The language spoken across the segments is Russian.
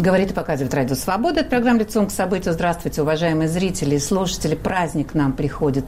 Говорит и показывает Радио Свобода. Это программа «Лицом к событию». Здравствуйте, уважаемые зрители и слушатели. Праздник к нам приходит.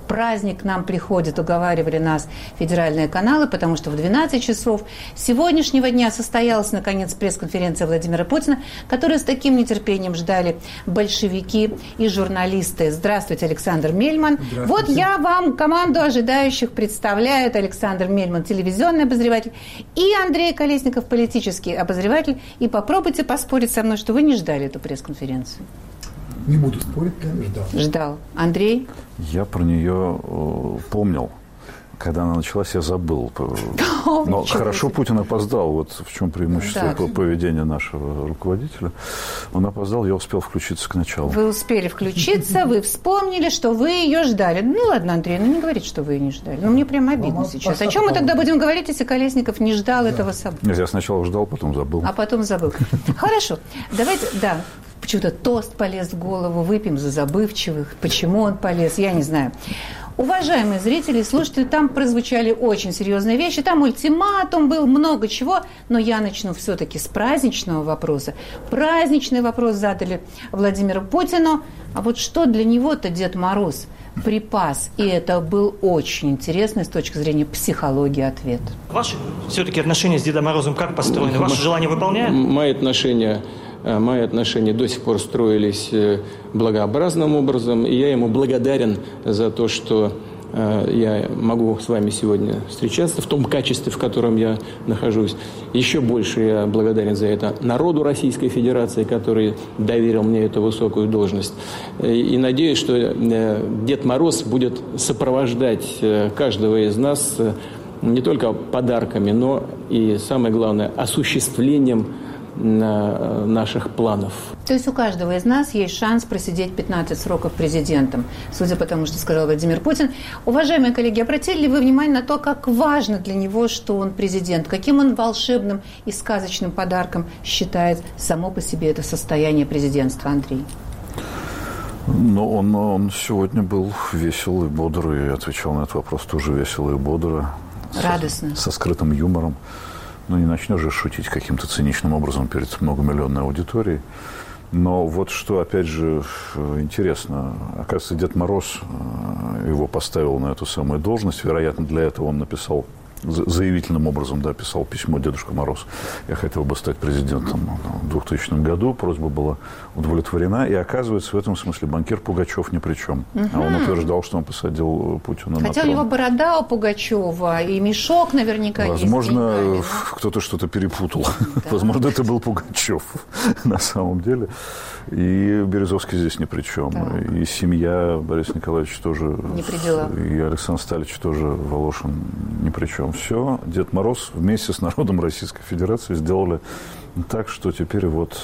Уговаривали нас федеральные каналы, потому что в 12 часов сегодняшнего дня состоялась, наконец, пресс-конференция Владимира Путина, которую с таким нетерпением ждали большевики и журналисты. Здравствуйте, Александр Мельман. Здравствуйте. Вот я вам команду ожидающих представляю. Это Александр Мельман, телевизионный обозреватель, и Андрей Колесников, политический обозреватель. И попробуйте поспорить со мной, что вы не ждали эту пресс-конференцию. Не буду спорить, я ждал. Андрей? Я про нее помнил. Когда она началась, я забыл. Но хорошо Путин опоздал. Вот в чем преимущество поведения нашего руководителя. Он опоздал, я успел включиться к началу. Вы успели включиться, вы вспомнили, что вы ее ждали. Ну ладно, Андрей, не говорите, что вы ее не ждали. Мне прям обидно сейчас. О чем мы тогда будем говорить, если Колесников не ждал этого события? Я сначала ждал, потом забыл. А потом забыл. Хорошо. Давайте, почему-то тост полез в голову. Выпьем за забывчивых. Почему он полез, я не знаю. Уважаемые зрители и слушатели, там прозвучали очень серьезные вещи. Там ультиматум был, много чего. Но я начну все-таки с праздничного вопроса. Праздничный вопрос задали Владимиру Путину. А вот что для него-то Дед Мороз припас? И это был очень интересный с точки зрения психологии ответ. Ваши все-таки отношения с Дедом Морозом как построены? Ваши желания выполняют? Мои отношения до сих пор строились благообразным образом, и я ему благодарен за то, что я могу с вами сегодня встречаться в том качестве, в котором я нахожусь. Еще больше я благодарен за это народу Российской Федерации, который доверил мне эту высокую должность. И надеюсь, что Дед Мороз будет сопровождать каждого из нас не только подарками, но и, самое главное, осуществлением наших планов. То есть у каждого из нас есть шанс просидеть 15 сроков президентом, судя по тому, что сказал Владимир Путин. Уважаемые коллеги, обратили ли вы внимание на то, как важно для него, что он президент, каким он волшебным и сказочным подарком считает само по себе это состояние президентства, Андрей? Но он сегодня был весел и бодр, и отвечал на этот вопрос тоже весело и бодро. Радостно. Со скрытым юмором. Ну, не начнешь же шутить каким-то циничным образом перед многомиллионной аудиторией. Но вот что, опять же, интересно. Оказывается, Дед Мороз его поставил на эту самую должность. Вероятно, для этого он написал, заявительным образом, писал письмо Дедушка Мороз. Я хотел бы стать президентом в 2000 году. Просьба была удовлетворена. И оказывается, в этом смысле банкир Пугачев ни при чем. А он утверждал, что он посадил Путина на трон. Хотя у него борода у Пугачева и мешок наверняка есть. Возможно, кто-то что-то перепутал. Да. Возможно, это был Пугачев на самом деле. И Березовский здесь ни при чем. Так. И семья Бориса Николаевича тоже. Не при делах. И Александр Сталич тоже, Волошин ни при чем. Все, Дед Мороз вместе с народом Российской Федерации сделали так, что теперь вот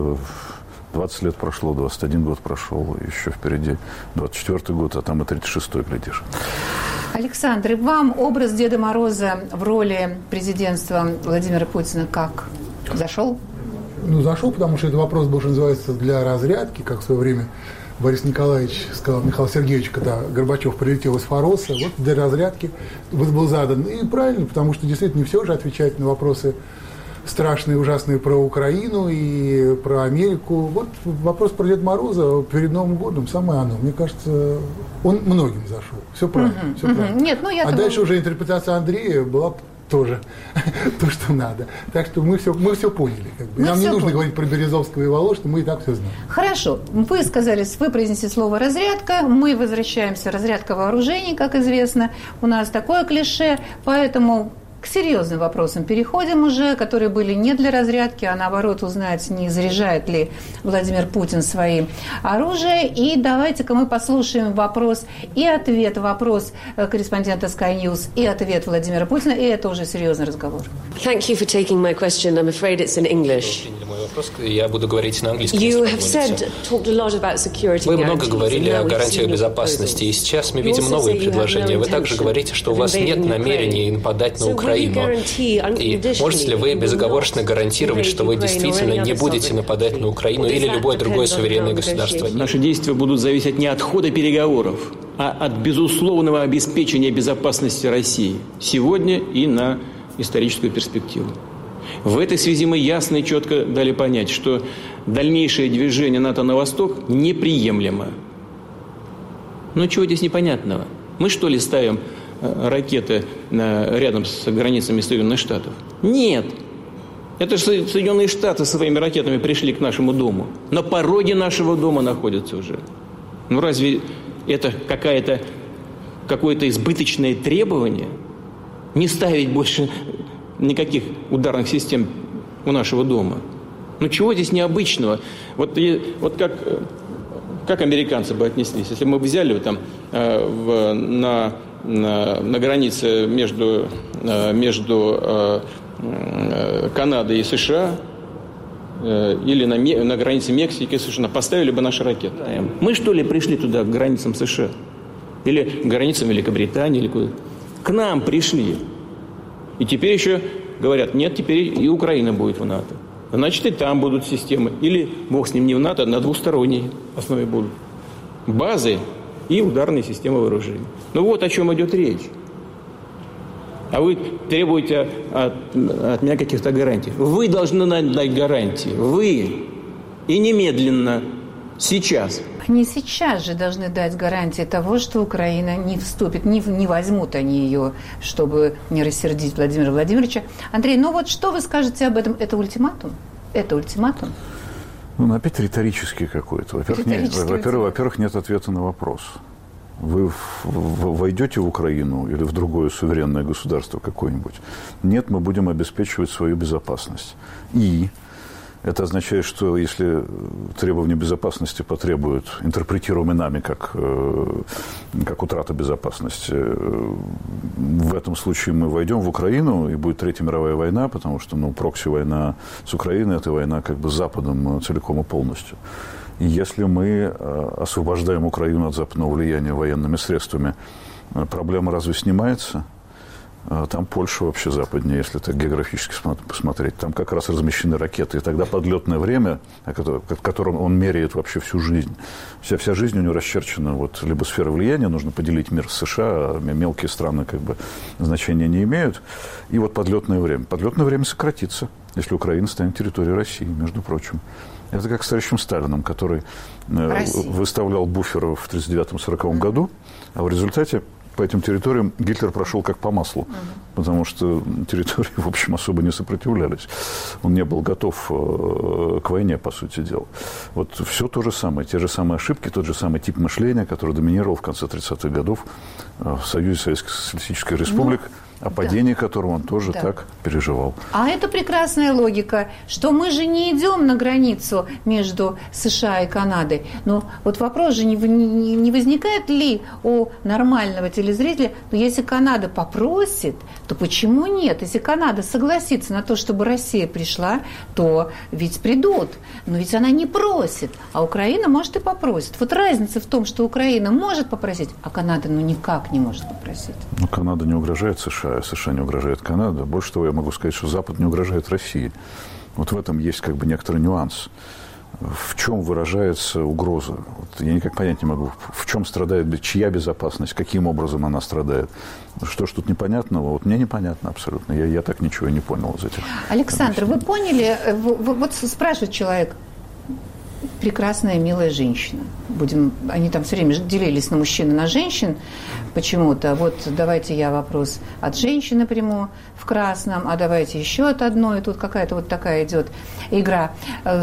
20 лет прошло, 21 год прошел, еще впереди 24 год, а там и 36-й, глядишь. Александр, и вам образ Деда Мороза в роли президентства Владимира Путина как? Зашел? Зашел, потому что этот вопрос был, что называется, для разрядки, как в свое время Борис Николаевич сказал Михаилу Сергеевичу, когда Горбачев прилетел из Фароса, вот для разрядки был задан. И правильно, потому что действительно не все же отвечать на вопросы страшные, ужасные про Украину и про Америку. Вот вопрос про Деда Мороза перед Новым годом, самое оно. Мне кажется, он многим зашел. Все правильно. Все правильно. Нет, дальше уже интерпретация Андрея была тоже то, что надо. Так что мы все поняли. Нам не нужно говорить про Березовского и Волошина, мы и так все знаем. Хорошо. Вы произнесли слово «разрядка». Мы возвращаемся. Разрядка вооружений, как известно. У нас такое клише, поэтому к серьезным вопросам переходим уже, которые были не для разрядки, а наоборот узнать, не заряжает ли Владимир Путин свои оружия. И давайте-ка мы послушаем вопрос и ответ. Вопрос корреспондента Sky News и ответ Владимира Путина. И это уже серьезный разговор. Thank you for taking my question. I'm afraid it's in English. Я буду говорить на английском. Вы много говорили о гарантиях безопасности, и сейчас мы видим новые предложения. Вы также говорите, что у вас нет намерений нападать на Украину. И можете ли вы безоговорочно гарантировать, что вы действительно не будете нападать на Украину или любое другое суверенное государство? Наши действия будут зависеть не от хода переговоров, а от безусловного обеспечения безопасности России сегодня и на историческую перспективу. В этой связи мы ясно и четко дали понять, что дальнейшее движение НАТО на восток неприемлемо. Ну, чего здесь непонятного? Мы, что ли, ставим ракеты рядом с границами Соединенных Штатов? Нет. Это же Соединенные Штаты своими ракетами пришли к нашему дому. На пороге нашего дома находятся уже. Ну, разве это какое-то избыточное требование? Не ставить больше никаких ударных систем у нашего дома? Ну, чего здесь необычного? Вот как американцы бы отнеслись, если мы взяли там на границе между Канадой и США или на границе Мексики и США, поставили бы наши ракеты. Мы, что ли, пришли туда, к границам США? Или к границам Великобритании? Или куда? К нам пришли. И теперь еще говорят, нет, теперь и Украина будет в НАТО. Значит, и там будут системы. Или, бог с ним, не в НАТО, а на двусторонней основе будут. Базы и ударные системы вооружений. Ну вот о чем идет речь. А вы требуете от меня каких-то гарантий. Вы должны дать гарантии. Вы. И немедленно. Сейчас. Они сейчас же должны дать гарантии того, что Украина не вступит, не возьмут они ее, чтобы не рассердить Владимира Владимировича. Андрей, ну вот что вы скажете об этом? Это ультиматум? Это ультиматум? Ну, опять риторический какой-то. Во-первых, нет ответа на вопрос. Вы войдете в Украину или в другое суверенное государство какое-нибудь? Нет, мы будем обеспечивать свою безопасность. И это означает, что если требования безопасности потребуют, интерпретируемые нами как утрата безопасности, в этом случае мы войдем в Украину, и будет Третья мировая война, потому что прокси-война с Украиной – это война как бы с Западом целиком и полностью. И если мы освобождаем Украину от западного влияния военными средствами, проблема разве снимается? Там Польша вообще западнее, если так географически посмотреть. Там как раз размещены ракеты. И тогда подлетное время, которым он меряет вообще всю жизнь. Вся жизнь у него расчерчена либо сфера влияния, нужно поделить мир с США, а мелкие страны как бы значения не имеют. И подлетное время. Подлетное время сократится, если Украина станет территорией России, между прочим. Это как с товарищем Сталиным, который выставлял буферы в 1939-1940 году, а в результате по этим территориям Гитлер прошел как по маслу, потому что территории, в общем, особо не сопротивлялись. Он не был готов к войне, по сути дела. Вот все то же самое, те же самые ошибки, тот же самый тип мышления, который доминировал в конце 30-х годов в Союзе Советских Социалистических Республик, о падении которого он тоже так переживал. А это прекрасная логика, что мы же не идем на границу между США и Канадой. Но вот вопрос же не возникает ли у нормального телезрителя, но если Канада попросит, то почему нет? Если Канада согласится на то, чтобы Россия пришла, то ведь придут. Но ведь она не просит, а Украина может и попросит. Вот разница в том, что Украина может попросить, а Канада никак не может попросить. Канада не угрожает США. США не угрожает Канаде. Больше того, я могу сказать, что Запад не угрожает России. Вот в этом есть как бы некоторый нюанс. В чем выражается угроза? Я никак понять не могу. В чем страдает, чья безопасность, каким образом она страдает? Что ж тут непонятного? Мне непонятно абсолютно. Я так ничего и не понял из этих. Александр, вы поняли? Вот спрашивает человек. Прекрасная, милая женщина. Они там все время делились на мужчин и на женщин почему-то. Вот давайте я вопрос от женщины приму в красном, а давайте еще от одной. Тут какая-то такая идет игра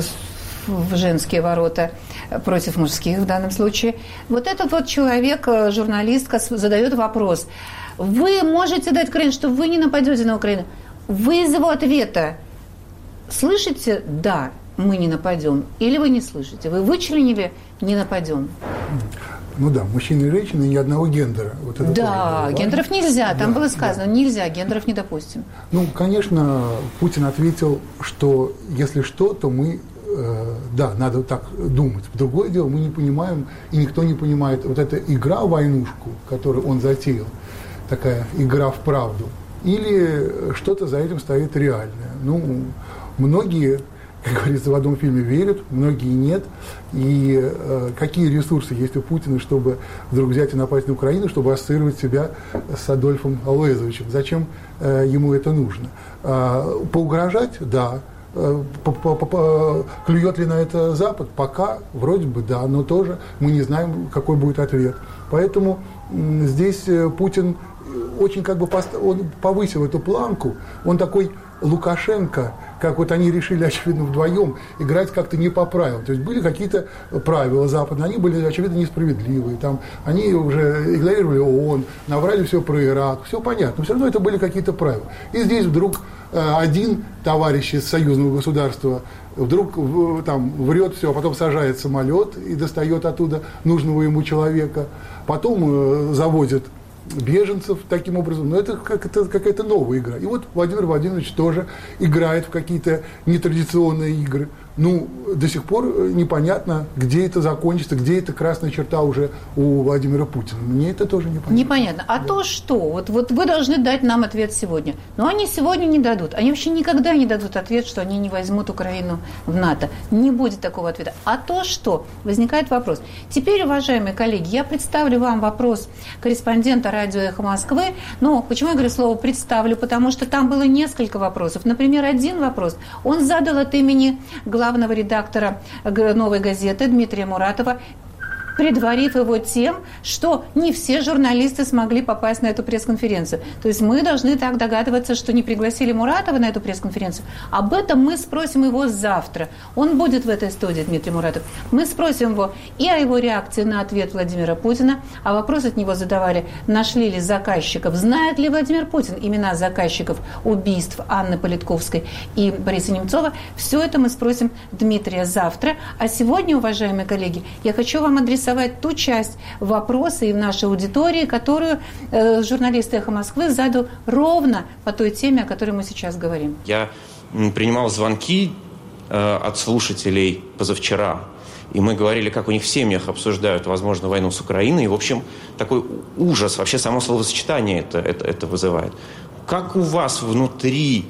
в женские ворота против мужских в данном случае. Вот этот человек, журналистка, задает вопрос. Вы можете дать гарантию, что вы не нападете на Украину? Вы из его ответа слышите «да». Мы не нападем. Или вы не слышите? Вы вычленили «не нападем». Ну да, мужчины и женщины ни одного гендера. Вот это да, гендеров нельзя. Там было сказано, нельзя, гендеров не допустим. Конечно, Путин ответил, что если что, то мы, надо так думать. Другое дело, мы не понимаем, и никто не понимает, вот эта игра в войнушку, которую он затеял, такая игра в правду, или что-то за этим стоит реальное. Многие, как говорится в одном фильме, верят, многие нет. И какие ресурсы есть у Путина, чтобы вдруг взять и напасть на Украину, чтобы ассоциировать себя с Адольфом Алоизовичем? Зачем ему это нужно? Поугрожать? Да. клюет ли на это Запад? Пока вроде бы да, но тоже мы не знаем, какой будет ответ. Поэтому здесь Путин очень он повысил эту планку, он такой Лукашенко, как вот они решили, очевидно, вдвоем играть как-то не по правилам. То есть были какие-то правила западные, они были, очевидно, несправедливые. Там, они уже игнорировали ООН, наврали все про Ирак, все понятно. Но все равно это были какие-то правила. И здесь вдруг один товарищ из союзного государства вдруг там врет все, а потом сажает самолет и достает оттуда нужного ему человека. Потом завозят беженцев таким образом, но это какая-то новая игра. И вот Владимир Владимирович тоже играет в какие-то нетрадиционные игры. Ну, до сих пор непонятно, где это закончится, где эта красная черта уже у Владимира Путина. Мне это тоже непонятно. Непонятно. А то что? Вот вы должны дать нам ответ сегодня. Но они сегодня не дадут. Они вообще никогда не дадут ответ, что они не возьмут Украину в НАТО. Не будет такого ответа. А то что? Возникает вопрос. Теперь, уважаемые коллеги, я представлю вам вопрос корреспондента радио «Эхо Москвы». Ну, почему я говорю слово «представлю»? Потому что там было несколько вопросов. Например, один вопрос он задал от имени главного редактора «Новой газеты» Дмитрия Муратова, предварив его тем, что не все журналисты смогли попасть на эту пресс-конференцию. То есть мы должны так догадываться, что не пригласили Муратова на эту пресс-конференцию. Об этом мы спросим его завтра. Он будет в этой студии, Дмитрий Муратов. Мы спросим его и о его реакции на ответ Владимира Путина, а вопрос от него задавали, нашли ли заказчиков, знает ли Владимир Путин имена заказчиков убийств Анны Политковской и Бориса Немцова. Все это мы спросим Дмитрия завтра. А сегодня, уважаемые коллеги, я хочу вам адресовать ту часть вопроса и в нашей аудитории, которую журналист «Эхо Москвы» задал ровно по той теме, о которой мы сейчас говорим. Я принимал звонки от слушателей позавчера, и мы говорили, как у них в семьях обсуждают, возможно, войну с Украиной. И, в общем, такой ужас, вообще само словосочетание это вызывает. Как у вас внутри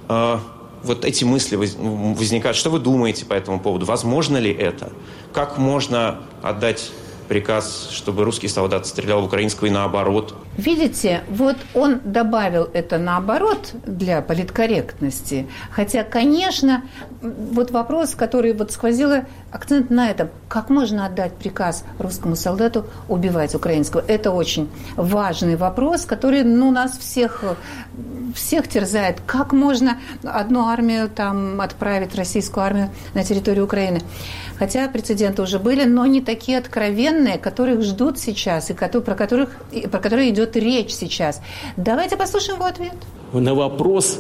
вот эти мысли возникают? Что вы думаете по этому поводу? Возможно ли это? Как можно отдать приказ, чтобы русский солдат стрелял в украинского и наоборот? Видите, вот он добавил это наоборот для политкорректности. Хотя, конечно, вот вопрос, который вот сквозил акцент на этом, как можно отдать приказ русскому солдату убивать украинского? Это очень важный вопрос, который нас всех терзает. Как можно одну армию там отправить, российскую армию, на территорию Украины? Хотя прецеденты уже были, но не такие откровенные, которых ждут сейчас, и про которые идет речь сейчас. Давайте послушаем его ответ. На вопрос,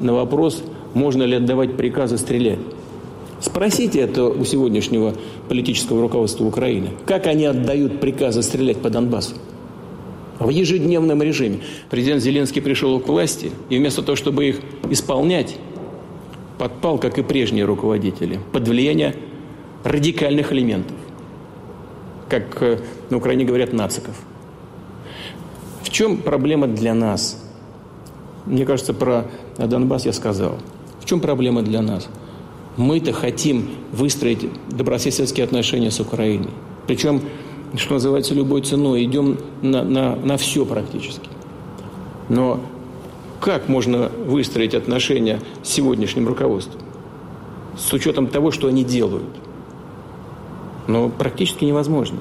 можно ли отдавать приказы стрелять. Спросите это у сегодняшнего политического руководства Украины. Как они отдают приказы стрелять по Донбассу? В ежедневном режиме. Президент Зеленский пришел к власти, и вместо того, чтобы их исполнять, подпал, как и прежние руководители, под влияние радикальных элементов. Как на Украине говорят, нациков. В чем проблема для нас? Мне кажется, про Донбасс я сказал. В чем проблема для нас? Мы-то хотим выстроить добрососедские отношения с Украиной. Причем, что называется, любой ценой. Идем на все практически. Но как можно выстроить отношения с сегодняшним руководством? С учетом того, что они делают. Но практически невозможно.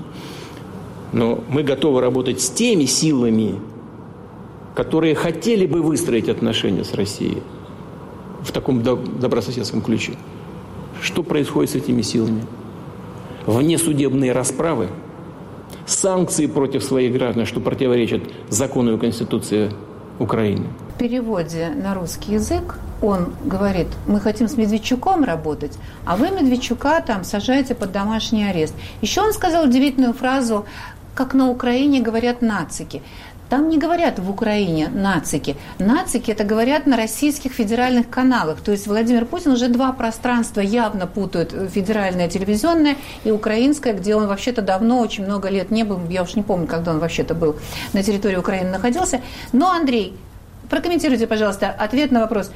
Но мы готовы работать с теми силами, которые хотели бы выстроить отношения с Россией в таком добрососедском ключе. Что происходит с этими силами? Внесудебные расправы, санкции против своих граждан, что противоречит закону и Конституции Украины. В переводе на русский язык он говорит, мы хотим с Медведчуком работать, а вы Медведчука там сажаете под домашний арест. Еще он сказал удивительную фразу, как на Украине говорят нацики. Там не говорят в Украине нацики. Нацики это говорят на российских федеральных каналах. То есть Владимир Путин уже два пространства явно путает. Федеральное телевизионное и украинское, где он вообще-то давно, очень много лет не был. Я уж не помню, когда он вообще-то был на территории Украины находился. Но, Андрей, прокомментируйте, пожалуйста, ответ на вопрос.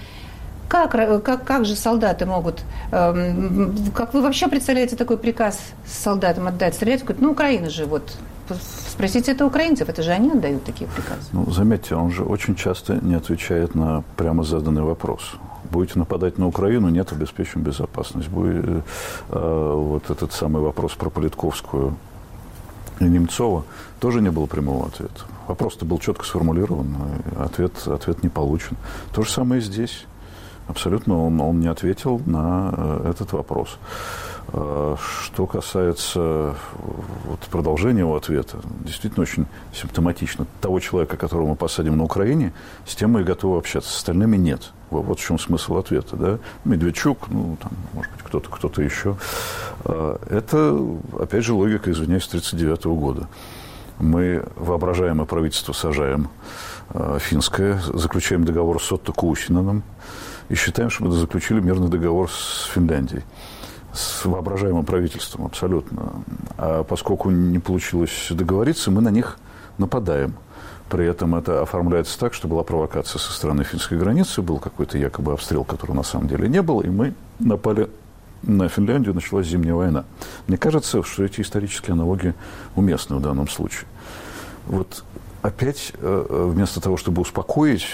Как же солдаты могут... как вы вообще представляете такой приказ солдатам отдать? Стрелять? Украина же вот Спросите это украинцев, это же они отдают такие приказы. Ну, заметьте, он же очень часто не отвечает на прямо заданный вопрос. Будете нападать на Украину, нет, обеспечим безопасность. Будет вот этот самый вопрос про Политковскую и Немцова, тоже не было прямого ответа. Вопрос-то был четко сформулирован, ответ не получен. То же самое и здесь. Абсолютно он не ответил на этот вопрос. Что касается вот продолжения его ответа, действительно очень симптоматично. Того человека, которого мы посадим на Украине, с тем мы и готовы общаться, с остальными нет. Вот в чем смысл ответа. Да? Медведчук, ну, там, может быть, кто-то еще. Это, опять же, логика, извиняюсь, 1939 года. Мы воображаемое правительство сажаем, финское, заключаем договор с Отто Куусиненом и считаем, что мы заключили мирный договор с Финляндией. С воображаемым правительством, абсолютно. А поскольку не получилось договориться, мы на них нападаем. При этом это оформляется так, что была провокация со стороны финской границы, был какой-то якобы обстрел, которого на самом деле не было, и мы напали на Финляндию, началась Зимняя война. Мне кажется, что эти исторические аналогии уместны в данном случае. Вот опять, вместо того, чтобы успокоить,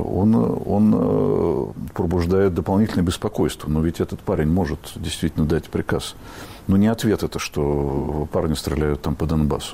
он пробуждает дополнительное беспокойство. Но ведь этот парень может действительно дать приказ. Но не ответ это, что парни стреляют там по Донбассу.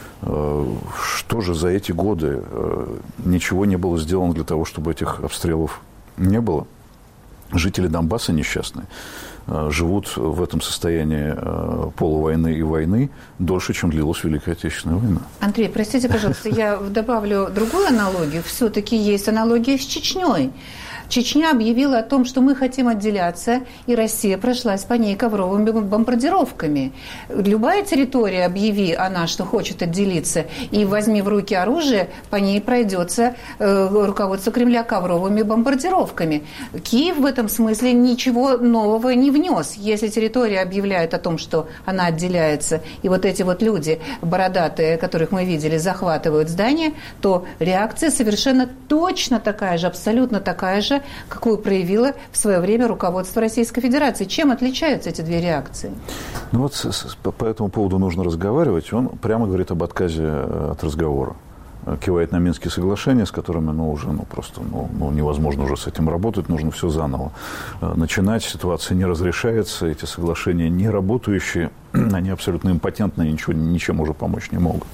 Что же за эти годы ничего не было сделано для того, чтобы этих обстрелов не было? Жители Донбасса несчастные живут в этом состоянии полувойны и войны дольше, чем длилась Великая Отечественная война. Андрей, простите, пожалуйста, я добавлю другую аналогию. Все-таки есть аналогия с Чечней. Чечня объявила о том, что мы хотим отделяться, и Россия прошлась по ней ковровыми бомбардировками. Любая территория, объяви она, что хочет отделиться, и возьми в руки оружие, по ней пройдется руководство Кремля ковровыми бомбардировками. Киев в этом смысле ничего нового не внес. Если территория объявляет о том, что она отделяется, и вот эти вот люди бородатые, которых мы видели, захватывают здание, то реакция совершенно точно такая же, абсолютно такая же, какую проявило в свое время руководство Российской Федерации. Чем отличаются эти две реакции? Ну вот по этому поводу нужно разговаривать. Он прямо говорит об отказе от разговора. Кивает на Минские соглашения, с которыми просто невозможно уже с этим работать, нужно все заново начинать. Ситуация не разрешается, эти соглашения не работающие, они абсолютно импотентны, ничем уже помочь не могут.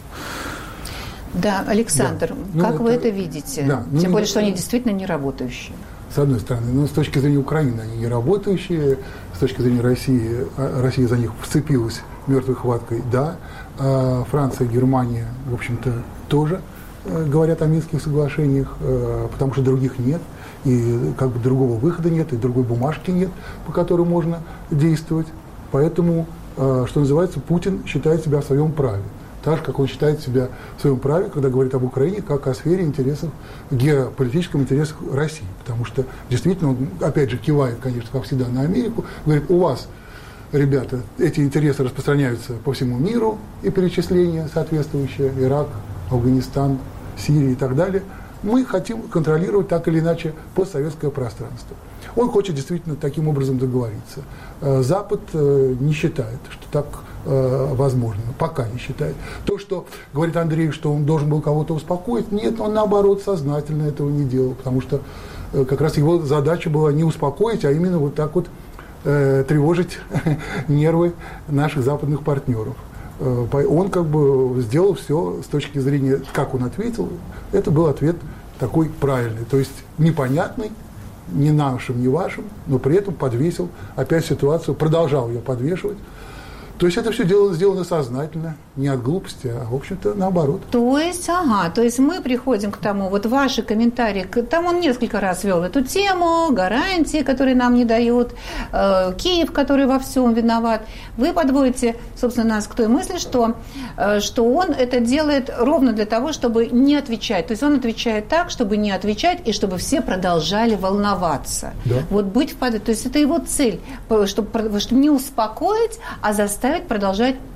Да, Александр, да. Как вы это видите? Да, Тем более, что они действительно не работающие. С одной стороны, но с точки зрения Украины они не работающие, с точки зрения России, Россия за них вцепилась мертвой хваткой, да. Франция, Германия, в общем-то, тоже говорят о Минских соглашениях, потому что других нет, и как бы другого выхода нет, и другой бумажки нет, по которой можно действовать. Поэтому, что называется, Путин считает себя в своем праве. Так же, как он считает себя в своем праве, когда говорит об Украине, как о сфере интересов, геополитических интересов России. Потому что действительно он, опять же, кивает, конечно, как всегда, на Америку, говорит, у вас, ребята, эти интересы распространяются по всему миру, и перечисления соответствующие, Ирак, Афганистан, Сирия и так далее. Мы хотим контролировать так или иначе постсоветское пространство. Он хочет действительно таким образом договориться. Запад не считает, что так возможно, пока не считает. То, что говорит Андрей, что он должен был кого-то успокоить, нет, он наоборот сознательно этого не делал, потому что как раз его задача была не успокоить, а именно вот так вот тревожить нервы наших западных партнеров. Он как бы сделал все с точки зрения, как он ответил, это был ответ такой правильный, то есть непонятный, ни нашим, ни вашим, но при этом подвесил опять ситуацию, продолжал ее подвешивать. То есть это все сделано сознательно, не от глупости, а, в общем-то, наоборот. То есть мы приходим к тому, вот ваши комментарии, там он несколько раз вел эту тему, гарантии, которые нам не дают, Киев, который во всем виноват. Вы подводите, собственно, нас к той мысли, что он это делает ровно для того, чтобы не отвечать. То есть он отвечает так, чтобы не отвечать, и чтобы все продолжали волноваться. Да. Вот быть в То есть это его цель, чтобы не успокоить, а заставить продолжать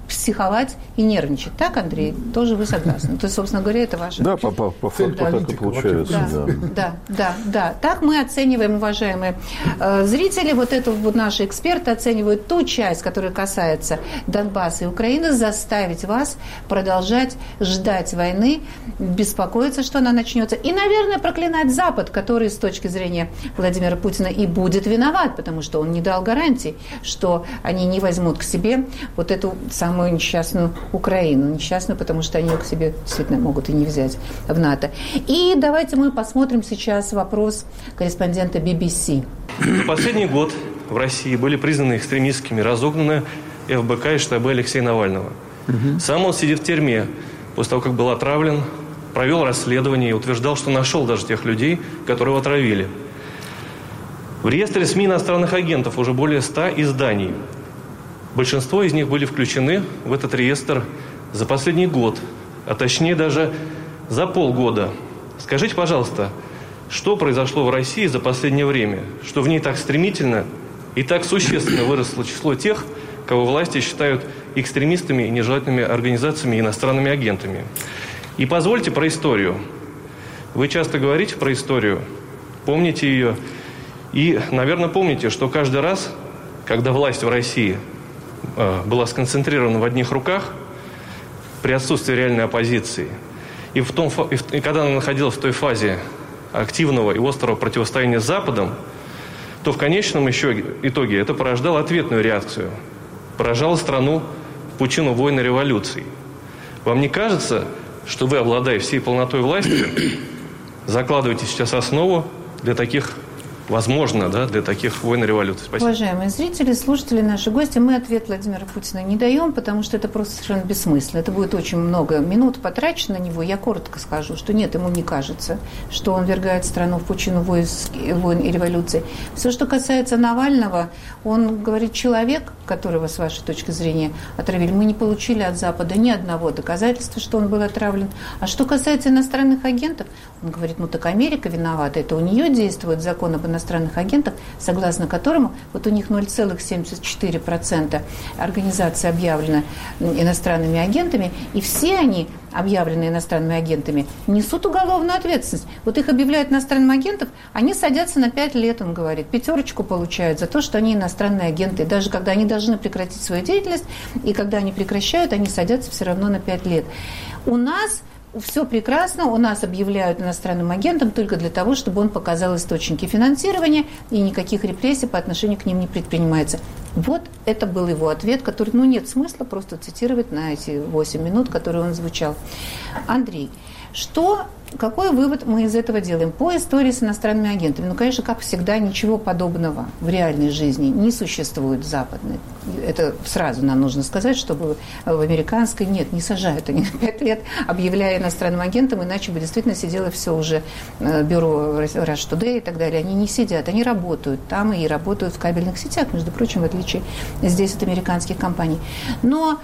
психовать и нервничать. Так, Андрей? Тоже вы согласны? То есть, собственно говоря, это ваше... Да, по факту так и получается. Да. Так мы оцениваем, уважаемые зрители, вот это вот наши эксперты оценивают ту часть, которая касается Донбасса и Украины, заставить вас продолжать ждать войны, беспокоиться, что она начнется, и, наверное, проклинать Запад, который с точки зрения Владимира Путина и будет виноват, потому что он не дал гарантий, что они не возьмут к себе вот эту самую несчастную Украину. Несчастную, потому что они ее к себе действительно могут и не взять в НАТО. И давайте мы посмотрим сейчас вопрос корреспондента BBC. Последний год в России были признаны экстремистскими, разогнаны ФБК и штабы Алексея Навального. Сам он сидит в тюрьме после того, как был отравлен, провел расследование и утверждал, что нашел даже тех людей, которые его отравили. В реестре СМИ иностранных агентов уже более 100 изданий. Большинство из них были включены в этот реестр за последний год, а точнее даже за полгода. Скажите, пожалуйста, что произошло в России за последнее время, что в ней так стремительно и так существенно выросло число тех, кого власти считают экстремистами и нежелательными организациями и иностранными агентами? И позвольте про историю. Вы часто говорите про историю, помните ее, и, наверное, помните, что каждый раз, когда власть в России была сконцентрирована в одних руках, при отсутствии реальной оппозиции, и когда она находилась в той фазе активного и острого противостояния с Западом, то в конечном итоге это порождало ответную реакцию, поражало страну в пучину войн и революций. Вам не кажется, что вы, обладая всей полнотой власти, закладываете сейчас основу для таких, возможно, для таких войн и революций? Спасибо. Уважаемые зрители, слушатели, наши гости, мы ответ Владимира Путина не даем, потому что это просто совершенно бессмысленно. Это будет очень много минут потрачено на него. Я коротко скажу, что нет, ему не кажется, что он ввергает страну в пучину войн и революций. Все, что касается Навального, он говорит, человек, которого, с вашей точки зрения, отравили, мы не получили от Запада ни одного доказательства, что он был отравлен. А что касается иностранных агентов, он говорит, так Америка виновата, это у нее действует закон об иностранных агентах, согласно которому вот у них 0,74% организаций объявлено иностранными агентами, и все они, объявленные иностранными агентами, несут уголовную ответственность. Вот их объявляют иностранным агентом, они садятся на 5 лет, он говорит, 5 получают за то, что они иностранные агенты. И даже когда они должны прекратить свою деятельность, и когда они прекращают, они садятся все равно на 5 лет. У нас все прекрасно, у нас объявляют иностранным агентом только для того, чтобы он показал источники финансирования, и никаких репрессий по отношению к ним не предпринимается. Вот это был его ответ, который, нет смысла просто цитировать на эти 8 минут, которые он звучал. Андрей, какой вывод мы из этого делаем по истории с иностранными агентами? Конечно, как всегда, ничего подобного в реальной жизни не существует в западной. Это сразу нам нужно сказать, чтобы в американской не сажают они на 5 лет, объявляя иностранным агентом, иначе бы действительно сидело все уже бюро Rush Today и так далее. Они не сидят, они работают там и работают в кабельных сетях, между прочим, в отличие здесь от американских компаний. Но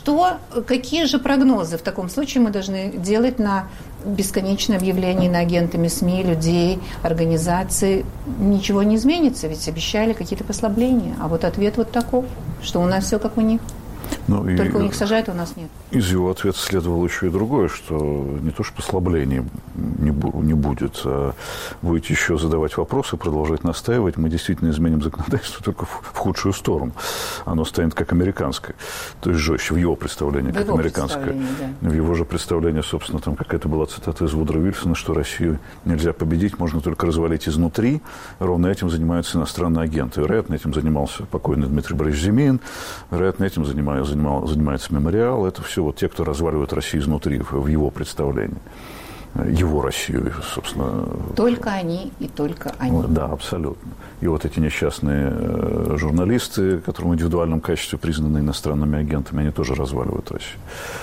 какие же прогнозы в таком случае мы должны делать на бесконечное объявление иноагентами СМИ, людей, организаций? Ничего не изменится, ведь обещали какие-то послабления. А вот ответ вот таков, что у нас все как у них. Только у них сажают, а у нас нет. Из его ответа следовало еще и другое, что не то, что послаблений не будет, а будете еще задавать вопросы, продолжать настаивать, мы действительно изменим законодательство только в худшую сторону. Оно станет как американское, то есть жестче, в его представлении, как американское. Да. В его же представлении, собственно, там какая-то была цитата из Вудро Вильсона, что Россию нельзя победить, можно только развалить изнутри. Ровно этим занимаются иностранные агенты. Вероятно, этим занимался покойный Дмитрий Борисович Зимин, вероятно, этим занимается Мемориал. Это все вот те, кто разваливает Россию изнутри, в его представлении. Его Россию, собственно. Только они и только они. Да, абсолютно. И вот эти несчастные журналисты, которые в индивидуальном качестве признаны иностранными агентами, они тоже разваливают Россию.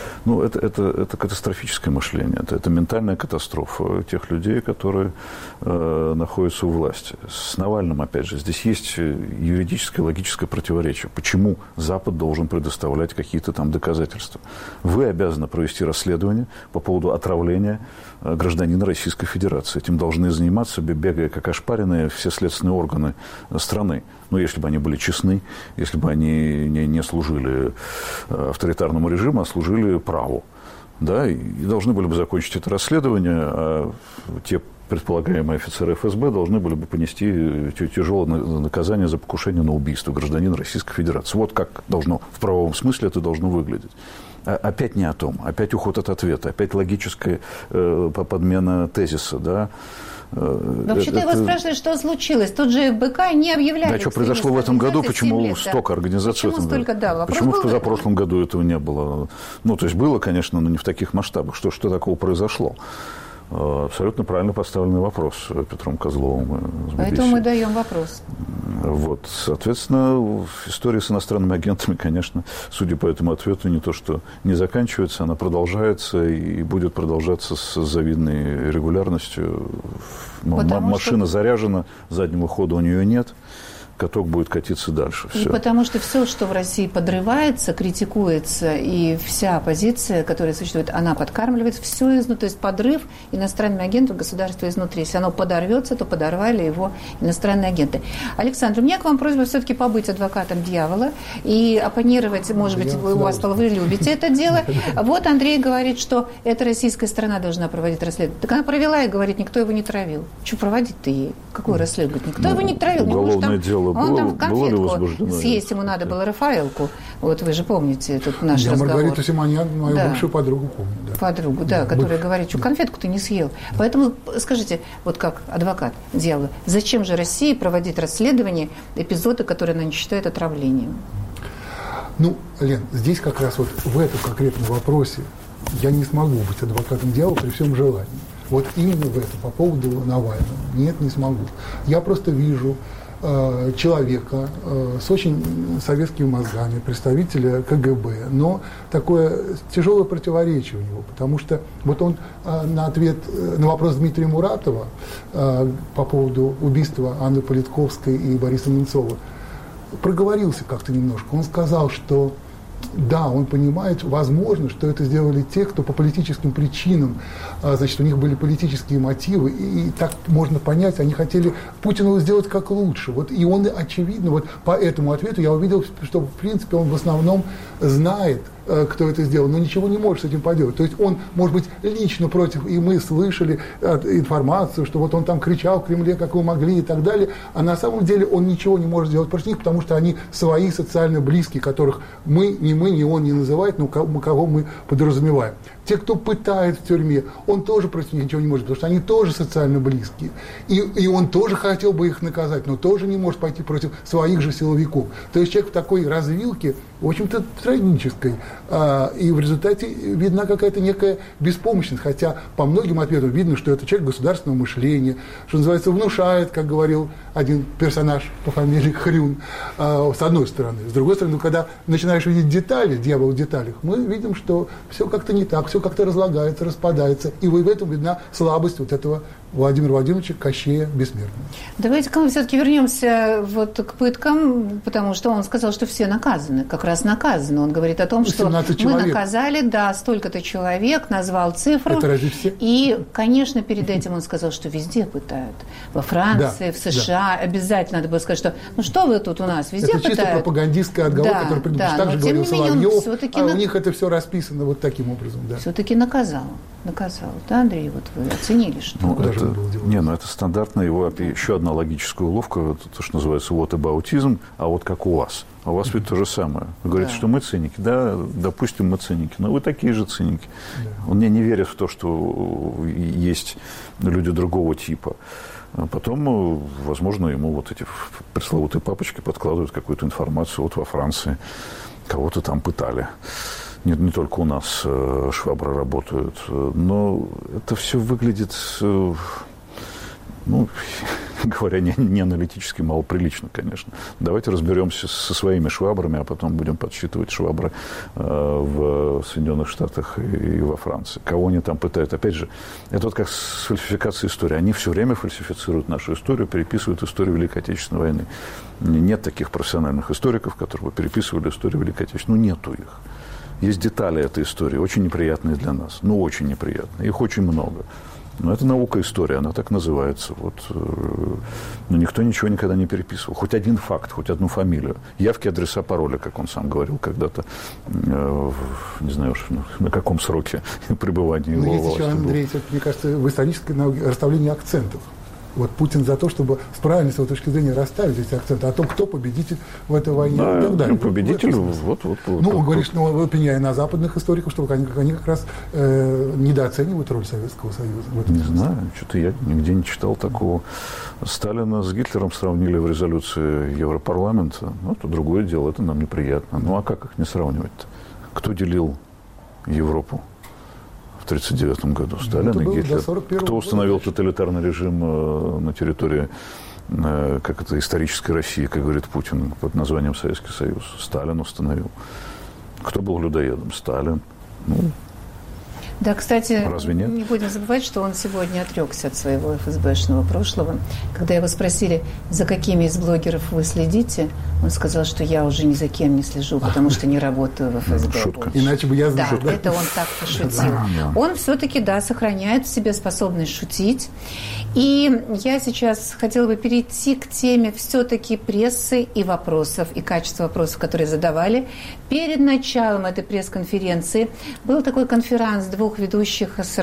Это катастрофическое мышление, это ментальная катастрофа тех людей, которые находятся у власти. С Навальным, опять же, здесь есть юридическое, логическое противоречие. Почему Запад должен предоставлять какие-то там доказательства? Вы обязаны провести расследование по поводу отравления гражданина Российской Федерации. Этим должны заниматься, бегая как ошпаренные, все следственные органы страны. но если бы они были честны, если бы они не служили авторитарному режиму, а служили праву. Да, и должны были бы закончить это расследование, а те предполагаемые офицеры ФСБ должны были бы понести тяжелое наказание за покушение на убийство гражданина Российской Федерации. Вот как должно, в правовом смысле это должно выглядеть. Опять не о том, опять уход от ответа, опять логическая подмена тезиса, да. Вообще-то его спрашивали, что случилось. Тут же ФБК не объявляли. Да, что произошло в этом году, почему столько организаций в этом году? Почему в позапрошлом году этого не было? Ну, то есть было, конечно, но не в таких масштабах. Что такого произошло? Абсолютно правильно поставленный вопрос Петром Козловым. Поэтому мы даем вопрос. Вот. Соответственно, история с иностранными агентами, конечно, судя по этому ответу, не то что не заканчивается, она продолжается и будет продолжаться с завидной регулярностью. Машина заряжена, заднего хода у нее нет. Каток будет катиться дальше. Все. И потому что все, что в России подрывается, критикуется, и вся оппозиция, которая существует, она подкармливается, все изнутри, то есть подрыв иностранными агентами государства изнутри. Если оно подорвется, то подорвали его иностранные агенты. Александр, у меня к вам просьба все-таки побыть адвокатом дьявола и оппонировать, может быть, у вас вы любите это дело. Вот Андрей говорит, что эта российская страна должна проводить расследование. Так она провела и говорит, никто его не травил. Что проводить-то ей? Какое расследование? Никто его не травил. Уголовное дело. Он там в конфетку съесть ему надо было Рафаэлку. Вот вы же помните этот наш разговор. Я Маргариту Симонян, мою бывшую подругу, помню. Да. Подругу, да, которая говорит, что конфетку ты не съел. Поэтому скажите, вот как адвокат дьявола, зачем же России проводить расследование эпизода, который она не считает отравлением? Ну, Лен, здесь как раз вот в этом конкретном вопросе я не смогу быть адвокатом дьявола при всем желании. Вот именно в этом, по поводу Навального. Нет, не смогу. Я просто вижу человека с очень советскими мозгами, представителя КГБ, но такое тяжелое противоречие у него, потому что вот он на вопрос Дмитрия Муратова по поводу убийства Анны Политковской и Бориса Немцова проговорился как-то немножко. Он сказал, что да, он понимает, возможно, что это сделали те, кто по политическим причинам, значит, у них были политические мотивы, и так можно понять, они хотели Путину сделать как лучше. Вот, и он, очевидно, вот по этому ответу я увидел, что, в принципе, он в основном знает, кто это сделал, но ничего не может с этим поделать. То есть он, может быть, лично против, и мы слышали информацию, что вот он там кричал в Кремле, как вы могли, и так далее, а на самом деле он ничего не может сделать против них, потому что они свои социально близкие, которых ни он не называет, но кого мы подразумеваем. Те, кто пытает в тюрьме, он тоже против них ничего не может, потому что они тоже социально близкие. И он тоже хотел бы их наказать, но тоже не может пойти против своих же силовиков. То есть человек в такой развилке, в общем-то, трагической. И в результате видна какая-то некая беспомощность, хотя по многим ответам видно, что это человек государственного мышления, что называется, внушает, как говорил один персонаж по фамилии Хрюн, с одной стороны. С другой стороны, когда начинаешь видеть детали, дьявол в деталях, мы видим, что все как-то не так, все как-то разлагается, распадается. И в этом видна слабость вот этого Владимира Владимировича Кощея Бессмертного. Давайте-ка мы все-таки вернемся вот к пыткам, потому что он сказал, что все наказаны, как раз наказаны. Он говорит о том, что мы наказали, да, столько-то человек, назвал цифру. Это разве все? И, конечно, перед этим он сказал, что везде пытают. Во Франции, в США. Обязательно надо было сказать, что ну что вы тут у нас, везде пытают. Это чисто пропагандистская отговорка, которую придумал. Так же говорил Соловьев, у них это все расписано вот таким образом. Да. Все-таки наказал. Да, Андрей, вот вы оценили, что... Это стандартная его еще одна логическая уловка, то, что называется whataboutism, а вот как у вас. А у вас ведь то же самое. Вы говорите, что мы циники. Да, допустим, мы циники, но вы такие же циники. Да. Он мне не верит в то, что есть люди другого типа. А потом, возможно, ему вот эти пресловутые папочки подкладывают какую-то информацию. Вот во Франции кого-то там пытали. Не только у нас швабры работают, но это все выглядит, говоря не аналитически, малоприлично, конечно. Давайте разберемся со своими швабрами, а потом будем подсчитывать швабры в Соединенных Штатах и во Франции. Кого они там пытают? Опять же, это вот как с фальсификацией истории. Они все время фальсифицируют нашу историю, переписывают историю Великой Отечественной войны. Нет таких профессиональных историков, которые бы переписывали историю Великой Отечественной. Нету их. Есть детали этой истории, очень неприятные для нас. Очень неприятные. Их очень много. Но это наука, история, она так называется. Вот, но никто ничего никогда не переписывал. Хоть один факт, хоть одну фамилию. Явки, адреса, пароли, как он сам говорил когда-то, не знаю уж на каком сроке пребывания его власти. Есть еще, Андрей, мне кажется, в исторической науке расставление акцентов. Вот Путин за то, чтобы с правильной с его точки зрения расставить эти акценты о том, кто победитель в этой войне. Да, и так далее. Победитель, вот. Он говорит, что пеняя на западных историков, что они как раз недооценивают роль Советского Союза. Не знаю, что-то я нигде не читал такого. Сталина с Гитлером сравнили в резолюции Европарламента. Ну, это другое дело, это нам неприятно. Ну, а как их не сравнивать-то? Кто делил Европу в 1939 году? Сталин и Гитлер. Кто установил тоталитарный режим на территории, как это, исторической России, как говорит Путин, под названием Советский Союз? Сталин установил. Кто был людоедом? Сталин. Ну, да, кстати, разве нет? Не будем забывать, что он сегодня отрекся от своего ФСБшного прошлого. Когда его спросили, за какими из блогеров вы следите, он сказал, что я уже ни за кем не слежу, потому что не работаю в ФСБ. Шутка. Иначе бы я знал. Да, это он так пошутил. Он все-таки, да, сохраняет в себе способность шутить. И я сейчас хотела бы перейти к теме все-таки прессы и вопросов, и качества вопросов, которые задавали. Перед началом этой пресс-конференции был такой конферанс двух ведущих с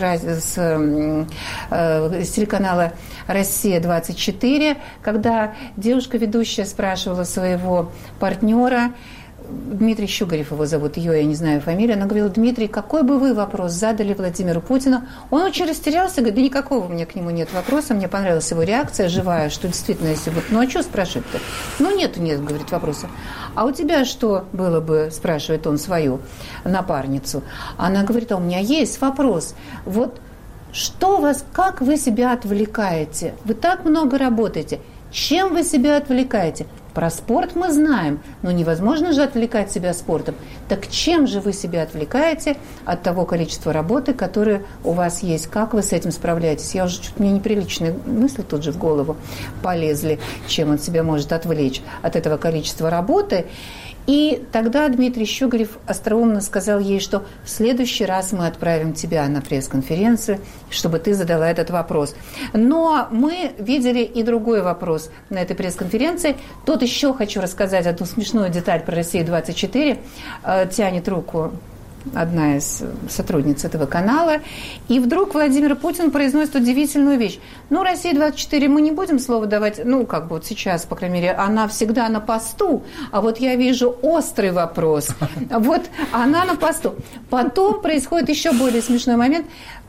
телеканала «Россия-24», когда девушка-ведущая спрашивала своего партнера, Дмитрий Щугарев его зовут, ее я не знаю фамилию, она говорила: Дмитрий, какой бы вы вопрос задали Владимиру Путину? Он очень растерялся, говорит: да никакого у меня к нему нет вопроса, мне понравилась его реакция живая, что действительно, если бы, ну а что спрашивать-то? Ну нет, говорит, вопроса. А у тебя что было бы, спрашивает он свою напарницу. Она говорит: а у меня есть вопрос. Вот что вас, как вы себя отвлекаете? Вы так много работаете. Чем вы себя отвлекаете? Про спорт мы знаем, но невозможно же отвлекать себя спортом. Так чем же вы себя отвлекаете от того количества работы, которое у вас есть? Как вы с этим справляетесь? Я уже чуть-чуть, мне неприличные мысли тут же в голову полезли, чем он себя может отвлечь от этого количества работы. И тогда Дмитрий Щугарев остроумно сказал ей, что в следующий раз мы отправим тебя на пресс-конференцию, чтобы ты задала этот вопрос. Но мы видели и другой вопрос на этой пресс-конференции. Тут еще хочу рассказать одну смешную деталь про «Россию-24». Тянет руку одна из сотрудниц этого канала, и вдруг Владимир Путин произносит удивительную вещь. Ну, «Россия-24» мы не будем слово давать, ну, как бы вот сейчас, по крайней мере, она всегда на посту, а вот я вижу острый вопрос. Вот она на посту. Потом происходит еще более смешной момент.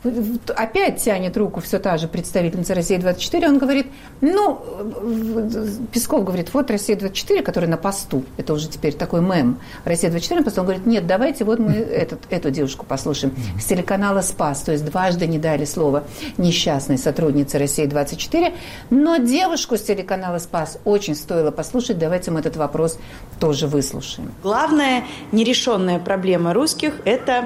Опять тянет руку все та же представительница «Россия-24», он говорит, ну, Песков говорит, вот «Россия-24», которая на посту, это уже теперь такой мем, «Россия-24», он говорит, нет, давайте вот мы эту девушку послушаем с телеканала «Спас», то есть дважды не дали слова несчастной сотруднице «Россия-24», но девушку с телеканала «Спас» очень стоило послушать, давайте мы этот вопрос тоже выслушаем. Главная нерешенная проблема русских – это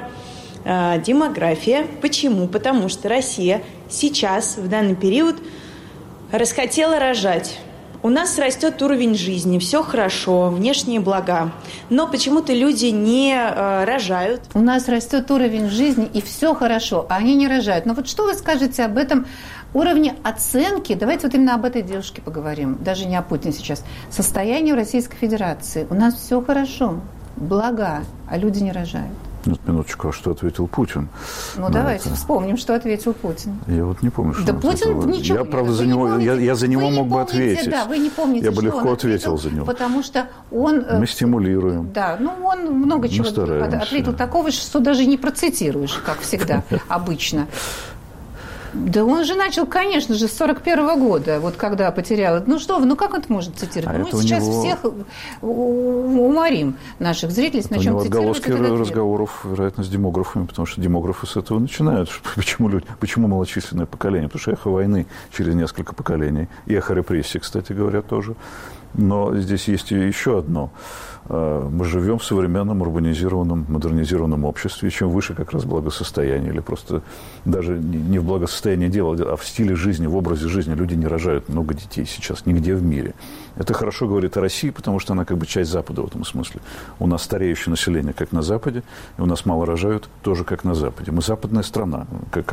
демография. Почему? Потому что Россия сейчас, в данный период, расхотела рожать. У нас растет уровень жизни, все хорошо, внешние блага. Но почему-то люди не рожают. У нас растет уровень жизни, и все хорошо, а они не рожают. Но вот что вы скажете об этом уровне оценки? Давайте вот именно об этой девушке поговорим, даже не о Путине сейчас. Состояние в Российской Федерации. У нас все хорошо, блага, а люди не рожают. Нет, минуточку, а что ответил Путин? Ну, давайте вспомним, что ответил Путин. Я вот не помню, что да он Путин ответил. Ничего я, правда, за него, я за него мог бы ответить. Да, вы не помните, я бы что легко он ответил за него. Потому что он... Мы стимулируем. Да, ну он много чего ответил такого, что даже не процитируешь, как всегда, обычно. Да он же начал, конечно же, с 41-го года, вот когда потерял. Ну что вы, ну как это можно цитировать? Мы сейчас всех уморим, наших зрителей, с начнем цитировать. Отголоски разговоров, вероятно, с демографами, потому что демографы с этого начинают. Почему малочисленное поколение? Потому что эхо войны через несколько поколений. И эхо репрессий, кстати говоря, тоже. Но здесь есть еще одно. Мы живем в современном, урбанизированном, модернизированном обществе, и чем выше как раз благосостояние, или просто даже не в благосостоянии дела, а в стиле жизни, в образе жизни. Люди не рожают много детей сейчас нигде в мире. Это хорошо говорит о России, потому что она как бы часть Запада в этом смысле. У нас стареющее население, как на Западе, и у нас мало рожают, тоже как на Западе. Мы западная страна.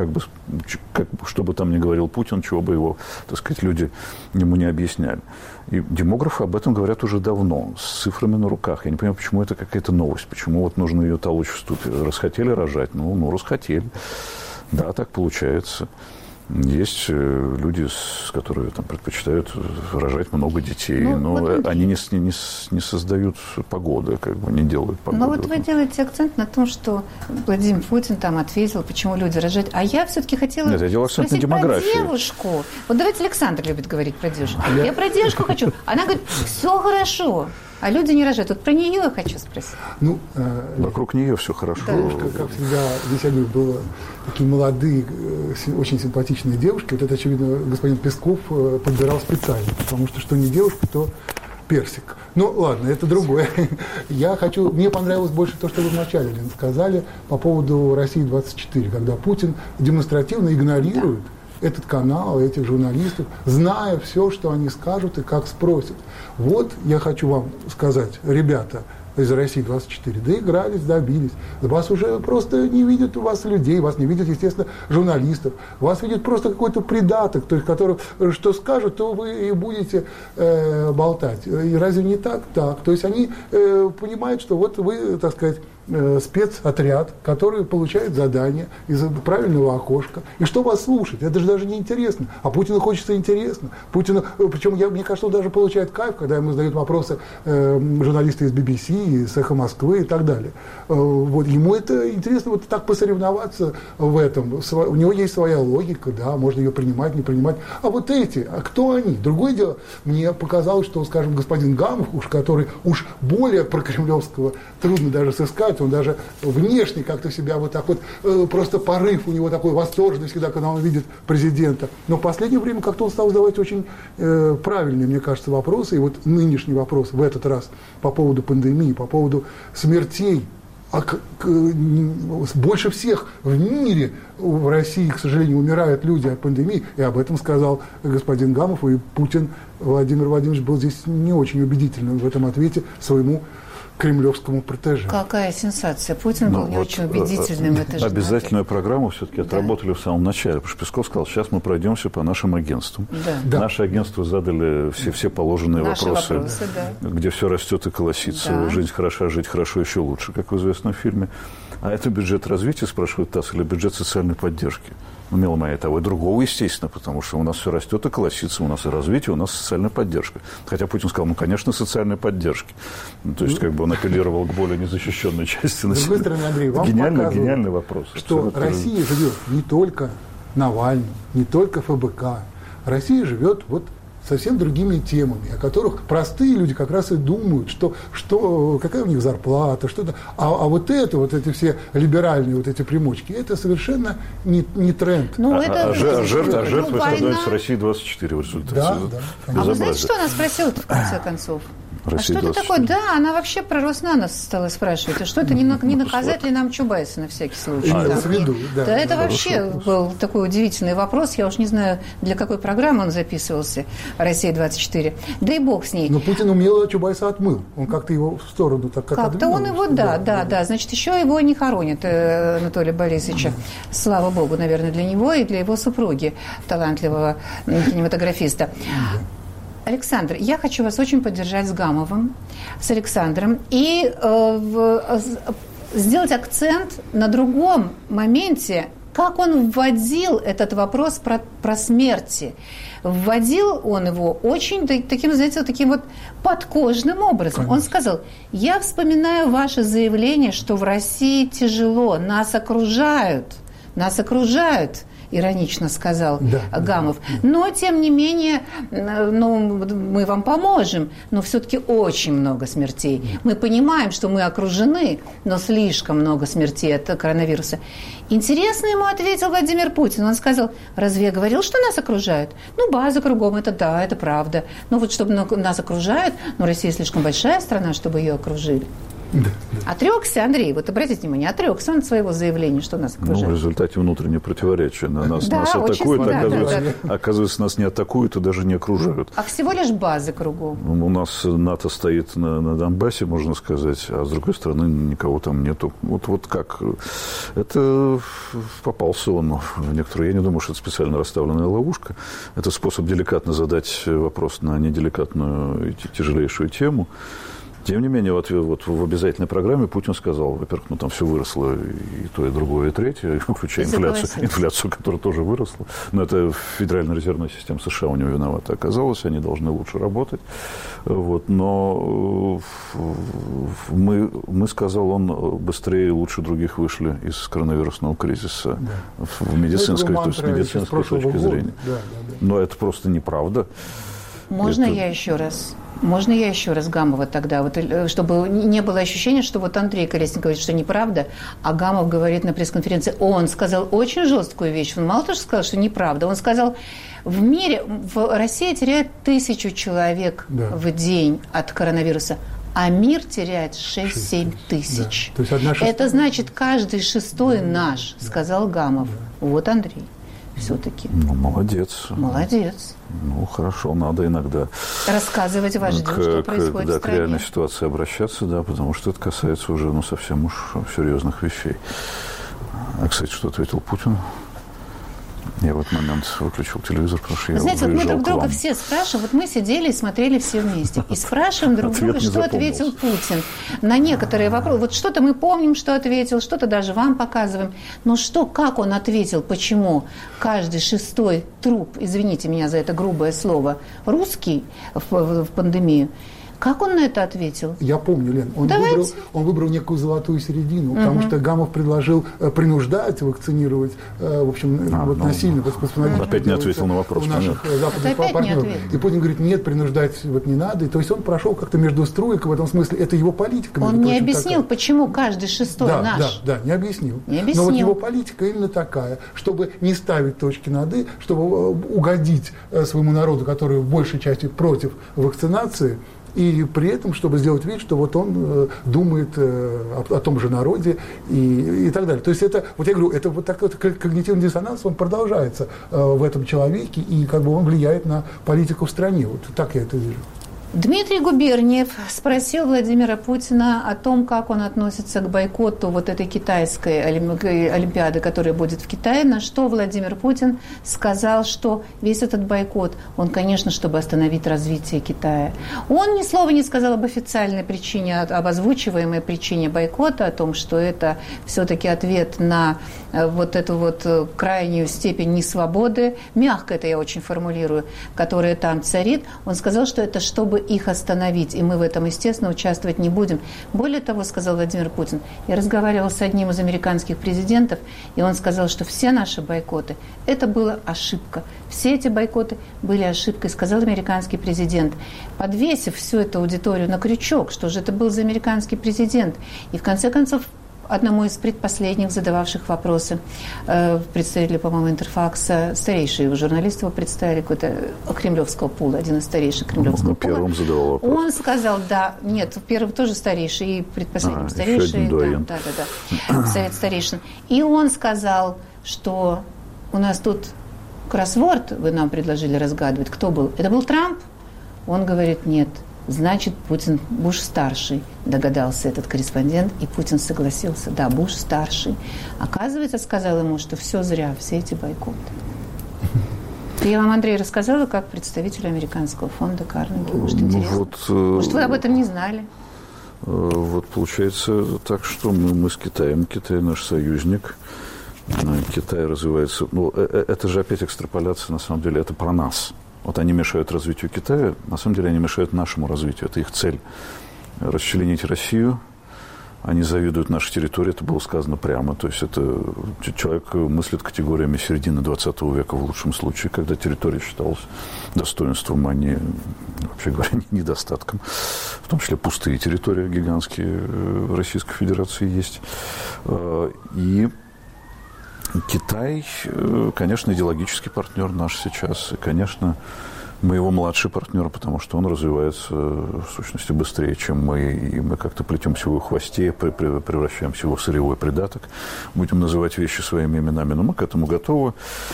Что бы там ни говорил Путин, чего бы его, так сказать, люди ему не объясняли. И демографы об этом говорят уже давно, с цифрами на руках. Я не понимаю, почему это какая-то новость, почему вот нужно ее толочь в ступе. Расхотели рожать? Ну, расхотели. Да, так получается. Есть люди, которые там предпочитают рожать много детей, но они не создают погоды, как бы не делают погоды. Но вот вы делаете акцент на том, что Владимир Путин там ответил, почему люди рожают. А я все-таки хотела спросить про девушку. Вот давайте Александр любит говорить про девушку. Я про девушку хочу. Она говорит, все хорошо. А люди не рожают. Вот про нее я хочу спросить. Вокруг нее все хорошо. Девушка, как всегда, здесь я говорю, было такие молодые, очень симпатичные девушки. Вот это, очевидно, господин Песков подбирал специально, потому что не девушка, то персик. Ну, ладно, это другое. Мне понравилось больше то, что вы вначале, Лен, сказали по поводу России-24, когда Путин демонстративно игнорирует этот канал, этих журналистов, зная все, что они скажут и как спросят. Вот я хочу вам сказать, ребята из России-24, доигрались, добились. Вас уже просто не видят у вас людей, вас не видят, естественно, журналистов. Вас видит просто какой-то придаток, то есть, который что скажут, то вы и будете болтать. И разве не так? Так. То есть они понимают, что вот вы, так сказать, спецотряд, который получает задание из правильного окошка. И что вас слушать? Это же даже не интересно. А Путину хочется интересно. Причем, мне кажется, он даже получает кайф, когда ему задают вопросы журналисты из BBC, из «Эхо Москвы» и так далее. Вот, ему это интересно вот так посоревноваться в этом. У него есть своя логика, да, можно ее принимать, не принимать. А вот кто они? Другое дело, мне показалось, что, скажем, господин Гамов, который более прокремлевского трудно даже сыскать, он даже внешне как-то себя вот так вот, просто порыв у него такой восторженный всегда, когда он видит президента. Но в последнее время как-то он стал задавать очень правильные, мне кажется, вопросы. И вот нынешний вопрос в этот раз по поводу пандемии, по поводу смертей. Больше всех в мире в России, к сожалению, умирают люди от пандемии. И об этом сказал господин Гамов. И Путин Владимир Владимирович был здесь не очень убедительным в этом ответе своему кремлевскому протеже. Какая сенсация. Путин был не очень убедительным. Обязательную программу все-таки отработали в самом начале. Потому что Песков сказал, сейчас мы пройдемся по нашим агентствам. Да. Наши агентства задали все положенные вопросы, где все растет и колосится. Да. Жизнь хороша, жить хорошо, еще лучше, как в известном фильме. А это бюджет развития, спрашивает ТАСС, или бюджет социальной поддержки? Ну, мило моя, того и другого, естественно, потому что у нас все растет и колосится, у нас и развитие, у нас социальная поддержка. Хотя Путин сказал, конечно, социальной поддержки. То есть, как бы он апеллировал к более незащищенной части населения. С другой стороны, Андрей, вам гениальный вопрос. Что Россия живет не только Навальным, не только ФБК. Россия живет совсем другими темами, о которых простые люди как раз и думают, какая у них зарплата, что-то. А эти все либеральные эти примочки, это совершенно не тренд. Жертвы становятся России-24 в результате. Да. А вы знаете, что она спросила в конце концов? А что это такое? Да, она вообще про Роснано стала спрашивать. А что это, не наказать ли нам Чубайса на всякий случай? Да, это вообще был такой удивительный вопрос. Я уж не знаю, для какой программы он записывался, «Россия-24». Да и бог с ней. Но Путин умело Чубайса отмыл. Он как-то его в сторону так как-то как-то он его, да. Значит, еще его не хоронят, Анатолия Борисовича. Слава богу, наверное, для него и для его супруги, талантливого кинематографиста. Александр, я хочу вас очень поддержать с Гамовым, с Александром и сделать акцент на другом моменте, как он вводил этот вопрос про смерти. Вводил он его очень таким, знаете, таким подкожным образом. Конечно. Он сказал, я вспоминаю ваше заявление, что в России тяжело, нас окружают. нас окружают, иронично сказал Гамов. Но, тем не менее, мы вам поможем, но все-таки очень много смертей. Мы понимаем, что мы окружены, но слишком много смертей от коронавируса. Интересно ему ответил Владимир Путин. Он сказал, разве я говорил, что нас окружают? База кругом, это да, это правда. Вот чтобы нас окружают, но Россия слишком большая страна, чтобы ее окружили. Отрекся, Андрей, обратите внимание, отрекся он от своего заявления, что нас окружает. В результате внутреннее противоречие. Нас атакуют, оказывается, нас не атакуют и даже не окружают. А всего лишь базы кругом. У нас НАТО стоит на Донбассе, можно сказать, а с другой стороны никого там нету. Вот как. Это попался он в некоторую... Я не думаю, что это специально расставленная ловушка. Это способ деликатно задать вопрос на неделикатную и тяжелейшую тему. Тем не менее, в обязательной программе Путин сказал, во-первых, там все выросло, и то, и другое, и третье, включая инфляцию, которая тоже выросла. Но это Федеральная резервная система США у него виновата оказалась, они должны лучше работать. Но мы, сказал он, быстрее и лучше других вышли из коронавирусного кризиса в медицинской точки зрения. Но это просто неправда. Можно я еще раз Гамова тогда, чтобы не было ощущения, что Андрей Колесник говорит, что неправда, а Гамов говорит на пресс-конференции, он сказал очень жесткую вещь, он мало того, что сказал, что неправда, он сказал, в мире, Россия теряет 1000 человек в день от коронавируса, а мир теряет 6-7 тысяч. Да. Это значит, каждый 6-й наш, сказал Гамов. Андрей. Все-таки. Молодец. Хорошо, надо иногда рассказывать вождю, что происходит в стране. К реальной ситуации обращаться, потому что это касается уже совсем уж серьезных вещей. А, кстати, что ответил Путин? Я в этот момент выключил телевизор, потому что я знаете, мы друг друга все спрашиваем, мы сидели и смотрели все вместе, и спрашиваем друг друга, что ответил Путин на некоторые вопросы. Что-то мы помним, что ответил, что-то даже вам показываем. Но как он ответил, почему каждый 6-й труп, извините меня за это грубое слово, русский в пандемию, как он на это ответил? Я помню, Лен. Он выбрал некую золотую середину, потому что Гамов предложил принуждать вакцинировать, насильно. Опять не ответил на вопрос. У наших западных партнеров. И Путин говорит, нет, принуждать не надо. И, то есть он прошел как-то между струек, в этом смысле это его политика. Он не объяснил, почему каждый 6-й наш. Да, не объяснил. Но его политика именно такая, чтобы не ставить точки над «и», чтобы угодить своему народу, который в большей части против вакцинации, и при этом, чтобы сделать вид, что он думает о том же народе и так далее. То есть это, я говорю, это такой когнитивный диссонанс, он продолжается в этом человеке, и он влияет на политику в стране. Так я это вижу. Дмитрий Губерниев спросил Владимира Путина о том, как он относится к бойкоту этой китайской олимпиады, которая будет в Китае, на что Владимир Путин сказал, что весь этот бойкот, он, конечно, чтобы остановить развитие Китая. Он ни слова не сказал об официальной причине, об озвучиваемой причине бойкота, о том, что это все-таки ответ на эту крайнюю степень несвободы, мягко это я очень формулирую, которая там царит. Он сказал, что это чтобы их остановить, и мы в этом, естественно, участвовать не будем. Более того, сказал Владимир Путин, я разговаривал с одним из американских президентов, и он сказал, что все наши бойкоты, это была ошибка. Все эти бойкоты были ошибкой, сказал американский президент, подвесив всю эту аудиторию на крючок, что же это был за американский президент. И в конце концов, одному из предпоследних задававших вопросы представители, по-моему, Интерфакса, старейшие журналисты его представили, какой-то кремлевского пула, один из старейших кремлевского пула. Первым задавал вопрос. Он сказал, первый тоже старейший, и предпоследним старейший, Совет старейшин. И он сказал, что у нас тут кроссворд, вы нам предложили разгадывать, кто был? Это был Трамп? Он говорит, нет. Значит, Буш-старший, догадался этот корреспондент, и Путин согласился. Да, Буш-старший. Оказывается, сказал ему, что все зря, все эти бойкоты. Я вам, Андрей, рассказала, как представитель американского фонда Карнеги. Может, интересно? Может, вы об этом не знали? Получается так, что мы с Китаем. Китай наш союзник. Китай развивается. Это же опять экстраполяция, на самом деле, это про нас. Они мешают развитию Китая, на самом деле они мешают нашему развитию. Это их цель. Расчленить Россию, они завидуют нашей территории, это было сказано прямо. То есть это человек мыслит категориями середины 20 века в лучшем случае, когда территория считалась достоинством, а не, вообще говоря, недостатком. В том числе пустые территории гигантские в Российской Федерации есть. И Китай, конечно, идеологический партнер наш сейчас. И, конечно, мы его младший партнер, потому что он развивается, в сущности, быстрее, чем мы. И мы как-то плетемся в его хвосте, превращаемся в его сырьевой придаток. Будем называть вещи своими именами. Но мы к этому готовы.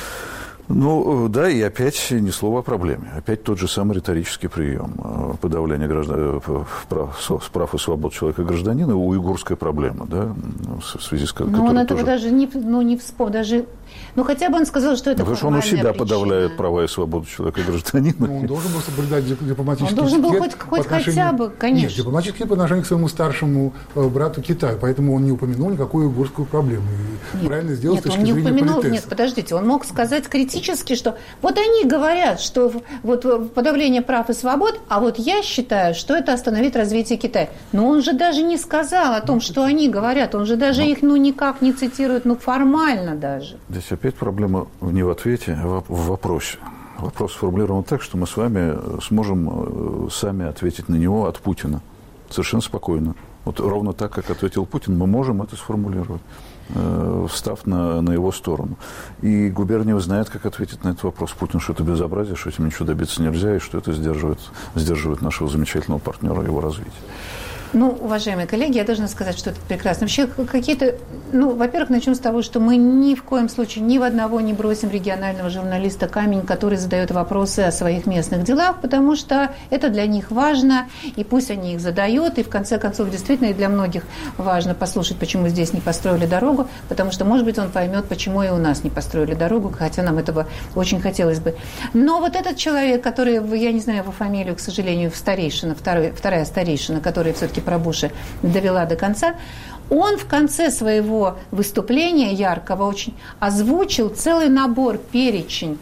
Ну, да, и опять ни слова о проблеме. Опять тот же самый риторический прием. Подавление прав и свобод человека и гражданина, уйгурская проблема, да, в связи с которой... Но он этого тоже... даже не вспомнил, даже... Ну, хотя бы он сказал, что это потому что он у себя подавляет права и свободу человека и гражданина. Ну, он должен был соблюдать дипломатический этикет. Он должен был хоть хотя бы, конечно. Нет, дипломатический по отношению к своему старшему брату Китаю. Поэтому он не упомянул никакую уйгурскую проблему. И правильно сделал с точки зрения политеса. Нет, подождите, он мог сказать критически, что вот они говорят, что вот подавление прав и свобод, а вот я считаю, что это остановит развитие Китая. Но он же даже не сказал о том, что они говорят. Он же даже их никак не цитирует, формально даже. Здесь опять проблема не в ответе, а в вопросе. Вопрос сформулирован так, что мы с вами сможем сами ответить на него от Путина. Совершенно спокойно. Вот ровно так, как ответил Путин, мы можем это сформулировать, встав на его сторону. И Губерниев знает, как ответить на этот вопрос. Путин, что это безобразие, что этим ничего добиться нельзя, и что это сдерживает нашего замечательного партнера и его развития. Ну, уважаемые коллеги, я должна сказать, что это прекрасно. Вообще какие-то... Ну, во-первых, начнем с того, что мы ни в коем случае ни в одного не бросим регионального журналиста камень, который задает вопросы о своих местных делах, потому что это для них важно, и пусть они их задают, и в конце концов, действительно, и для многих важно послушать, почему здесь не построили дорогу, потому что, может быть, он поймет, почему и у нас не построили дорогу, хотя нам этого очень хотелось бы. Но вот этот человек, который, я не знаю его фамилию, к сожалению, старейшина, вторая старейшина, которая все-таки про Буша довела до конца, он в конце своего выступления яркого очень озвучил целый набор, перечень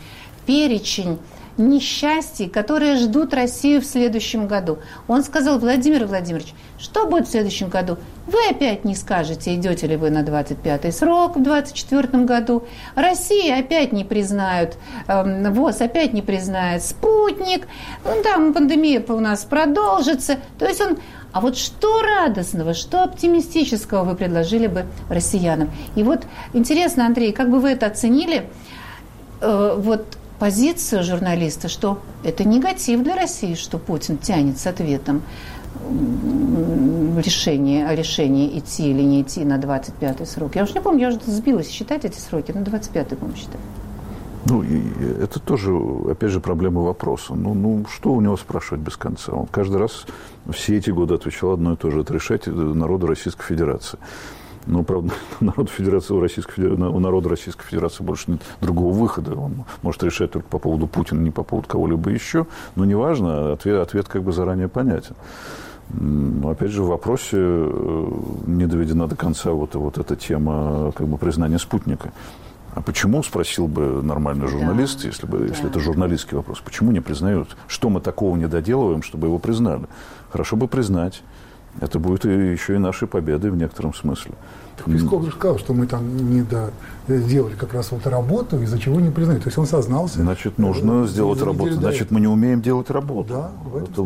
несчастий, которые ждут Россию в следующем году. Он сказал: Владимир Владимирович, что будет в следующем году? Вы опять не скажете, идете ли вы на 25-й срок в 2024 году. Россия опять не признают, ВОЗ опять не признает спутник. Там пандемия у нас продолжится. То есть он... А вот что радостного, что оптимистического вы предложили бы россиянам? И вот интересно, Андрей, как бы вы это оценили, вот позицию журналиста, что это негатив для России, что Путин тянет с ответом о решении идти или не идти на 25-й срок. Я уже не помню, я уже сбилась считать эти сроки, на 25-й, по-моему, считаю. Ну, и это тоже, опять же, проблема вопроса. Ну, что у него спрашивать без конца? Он каждый раз все эти годы отвечал одно и то же: это решать народу Российской Федерации. Но, правда, у народа Российской Федерации больше нет другого выхода. Он может решать только по поводу Путина, не по поводу кого-либо еще. Но неважно, ответ как бы заранее понятен. Но, опять же, в вопросе не доведена до конца вот эта тема как бы признания спутника. А почему, спросил бы нормальный журналист, если это журналистский вопрос, почему не признают? Что мы такого не доделываем, чтобы его признали? Хорошо бы признать. Это будет еще и нашей победой в некотором смысле. Песков же сказал, что мы там не сделали как раз вот работу, из-за чего не признают. То есть он сознался. Значит, нужно сделать работу. Значит, мы не умеем делать работу. Да, это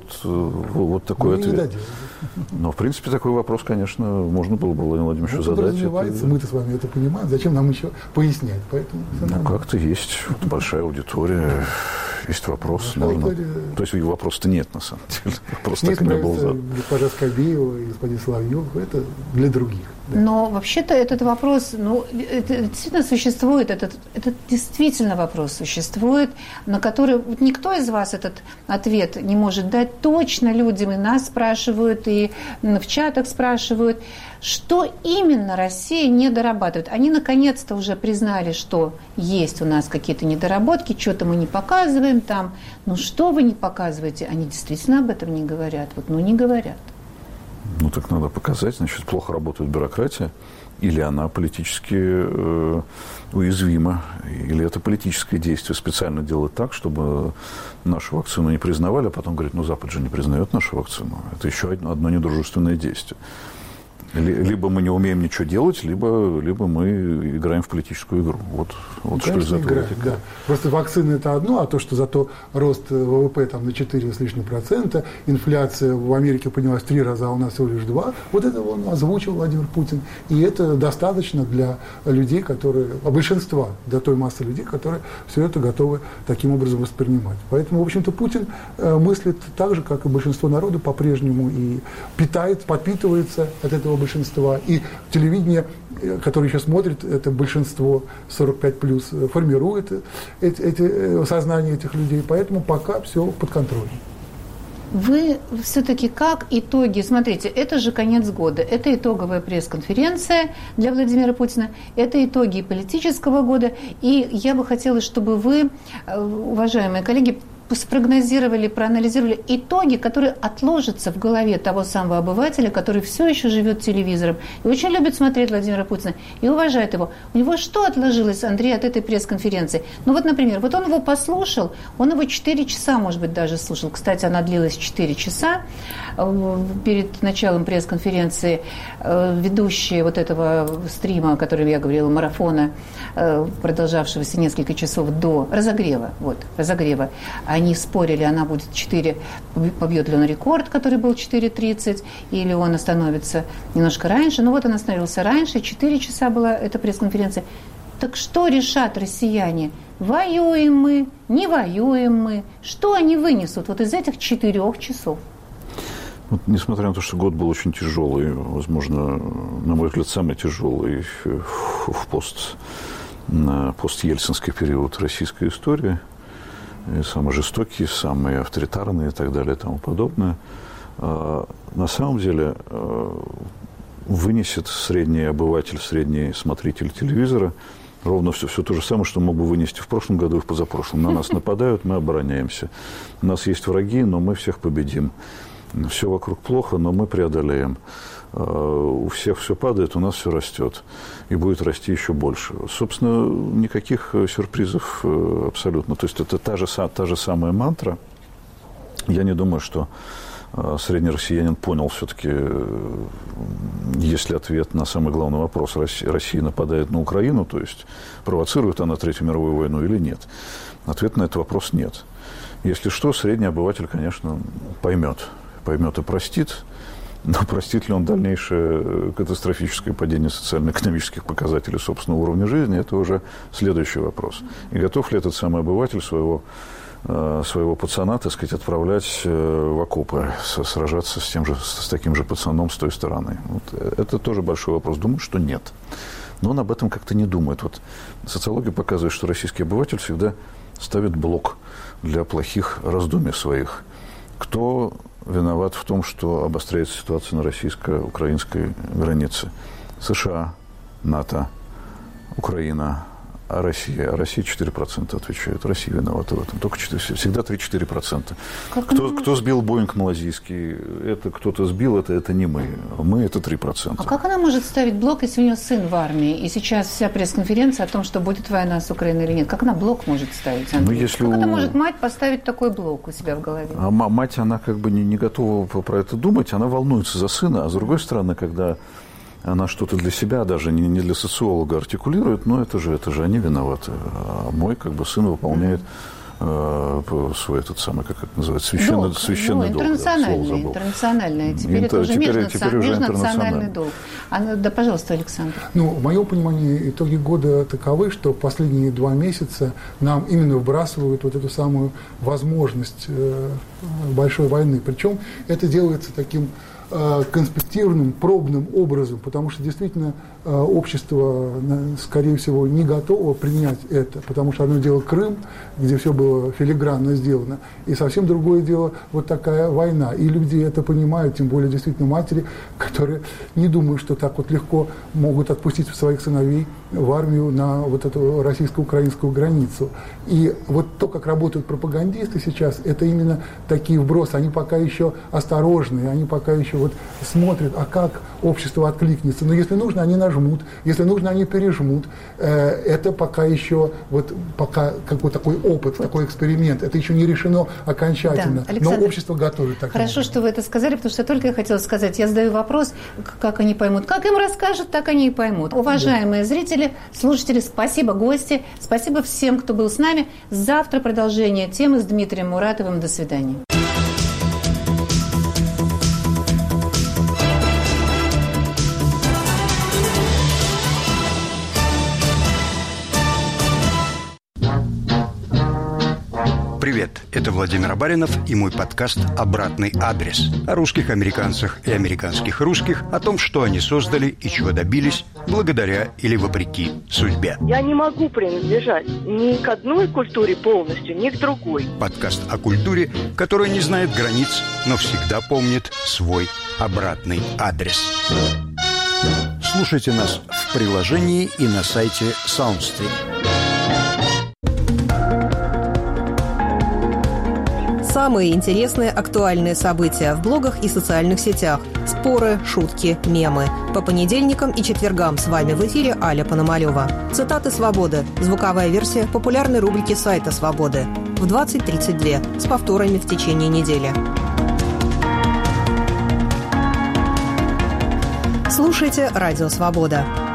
вот такой ответ. Но, в принципе, такой вопрос, конечно, можно было бы Владимиру Владимировичу задать. Мы-то с вами это понимаем. Зачем нам еще пояснять? Поэтому как-то есть большая аудитория. Есть вопрос. То есть вопроса-то нет, на самом деле. Вопрос так и не был задан. Госпожа Скобеева и господин Соловьев, это для других. Да. Но вообще-то этот вопрос, это действительно существует, это действительно вопрос существует, на который никто из вас этот ответ не может дать точно людям, и нас спрашивают, и в чатах спрашивают, что именно Россия не дорабатывает. Они наконец-то уже признали, что есть у нас какие-то недоработки, что-то мы не показываем там. Ну что вы не показываете? Они действительно об этом не говорят. Не говорят. Ну, так надо показать, значит, плохо работает бюрократия, или она политически уязвима, или это политическое действие специально делает так, чтобы нашу вакцину не признавали, а потом говорит, Запад же не признает нашу вакцину. Это еще одно недружественное действие. Либо мы не умеем ничего делать, либо мы играем в политическую игру. Вот что из этого вытекает. Да. Просто вакцины – это одно, а то, что зато рост ВВП там на 4 с лишним %, инфляция в Америке поднялась в 3 раза, а у нас всего лишь 2, вот это он озвучил Владимир Путин. И это достаточно для людей, большинства, для той массы людей, которые все это готовы таким образом воспринимать. Поэтому, в общем-то, Путин мыслит так же, как и большинство народа по-прежнему, и подпитывается от этого большинства. И телевидение, которое еще смотрит, это большинство 45+, формирует сознание этих людей. Поэтому пока все под контролем. Вы все-таки как итоги, смотрите, это же конец года, это итоговая пресс-конференция для Владимира Путина, это итоги политического года, и я бы хотела, чтобы вы, уважаемые коллеги, спрогнозировали, проанализировали итоги, которые отложатся в голове того самого обывателя, который все еще живет телевизором и очень любит смотреть Владимира Путина и уважает его. У него что отложилось, Андрей, от этой пресс-конференции? Ну вот, например, вот он его послушал, он его 4 часа, может быть, даже слушал. Кстати, она длилась 4 часа. Перед началом пресс-конференции ведущие вот этого стрима, о котором я говорила, марафона, продолжавшегося несколько часов до разогрева, они спорили, она будет 4, побьет ли он рекорд, который был 4:30, или он остановится немножко раньше. Ну вот он остановился раньше, 4 часа была эта пресс-конференция. Так что решат россияне? Воюем мы, не воюем мы? Что они вынесут вот из этих 4 часов? Вот, несмотря на то, что год был очень тяжелый, возможно, на мой взгляд, самый тяжелый в постельцинский период российской истории, и самый жестокий, самый авторитарный и так далее и тому подобное, на самом деле вынесет средний обыватель, средний смотритель телевизора ровно все то же самое, что мог бы вынести в прошлом году и в позапрошлом. На нас нападают, мы обороняемся. У нас есть враги, но мы всех победим. Все вокруг плохо, но мы преодолеем. У всех все падает, у нас все растет. И будет расти еще больше. Собственно, никаких сюрпризов абсолютно. То есть это та же самая мантра. Я не думаю, что средний россиянин понял все-таки, есть ли ответ на самый главный вопрос: Россия нападает на Украину, то есть провоцирует она Третью мировую войну или нет. Ответа на этот вопрос нет. Если что, средний обыватель, конечно, поймет и простит. Но простит ли он дальнейшее катастрофическое падение социально-экономических показателей собственного уровня жизни, это уже следующий вопрос. И готов ли этот самый обыватель своего пацана, так сказать, отправлять в окопы, сражаться с таким же пацаном с той стороны? Вот это тоже большой вопрос. Думаю, что нет. Но он об этом как-то не думает. Вот социология показывает, что российский обыватель всегда ставит блок для плохих раздумий своих. Кто виноват в том, что обостряется ситуация на российско-украинской границе? США, НАТО, Украина, а Россия? А Россия 4% отвечает. Россия виновата в этом. Только 4, всегда 3-4%. Кто сбил Боинг малазийский? Это кто-то сбил, это не мы. Мы это 3%. А как она может ставить блок, если у нее сын в армии? И сейчас вся пресс-конференция о том, что будет война с Украиной или нет. Как она блок может ставить, Андрей? Как это может мать поставить такой блок у себя в голове? А мать, она как бы не готова про это думать. Она волнуется за сына. А с другой стороны, когда она что-то для себя, даже не для социолога артикулирует, но это же они виноваты. А мой как бы сын выполняет свой этот самый, как это называется, священный долг. Интернациональный. Теперь это уже межнациональный долг. Да, пожалуйста, Александр. В моем понимании итоги года таковы, что в последние 2 месяца нам именно вбрасывают вот эту самую возможность большой войны. Причем это делается таким конспективным, пробным образом, потому что действительно общество, скорее всего, не готово принять это, потому что одно дело Крым, где все было филигранно сделано, и совсем другое дело вот такая война. И люди это понимают, тем более действительно матери, которые не думают, что так вот легко могут отпустить своих сыновей в армию на вот эту российско-украинскую границу. И вот то, как работают пропагандисты сейчас, это именно такие вбросы. Они пока еще осторожные, они пока еще вот смотрят, а как общество откликнется. Но если нужно, они нажмут, если нужно, они пережмут. Это пока еще, вот пока как бы такой опыт, такой эксперимент. Это еще не решено окончательно. Да, но общество готовит так. Хорошо, что вы это сказали, потому что только я хотела сказать, я задаю вопрос, как они поймут. Как им расскажут, так они и поймут. Уважаемые зрители, слушатели, спасибо, гости, спасибо всем, кто был с нами. Завтра продолжение темы с Дмитрием Муратовым. До свидания. Привет, это Владимир Абаринов и мой подкаст «Обратный адрес». О русских американцах и американских русских, о том, что они создали и чего добились, благодаря или вопреки судьбе. Я не могу принадлежать ни к одной культуре полностью, ни к другой. Подкаст о культуре, которая не знает границ, но всегда помнит свой обратный адрес. Слушайте нас в приложении и на сайте SoundStream. Самые интересные актуальные события в блогах и социальных сетях. Споры, шутки, мемы. По понедельникам и четвергам с вами в эфире Аля Пономарёва. Цитаты «Свободы». Звуковая версия популярной рубрики сайта «Свободы». В 20:32 с повторами в течение недели. Слушайте «Радио Свобода».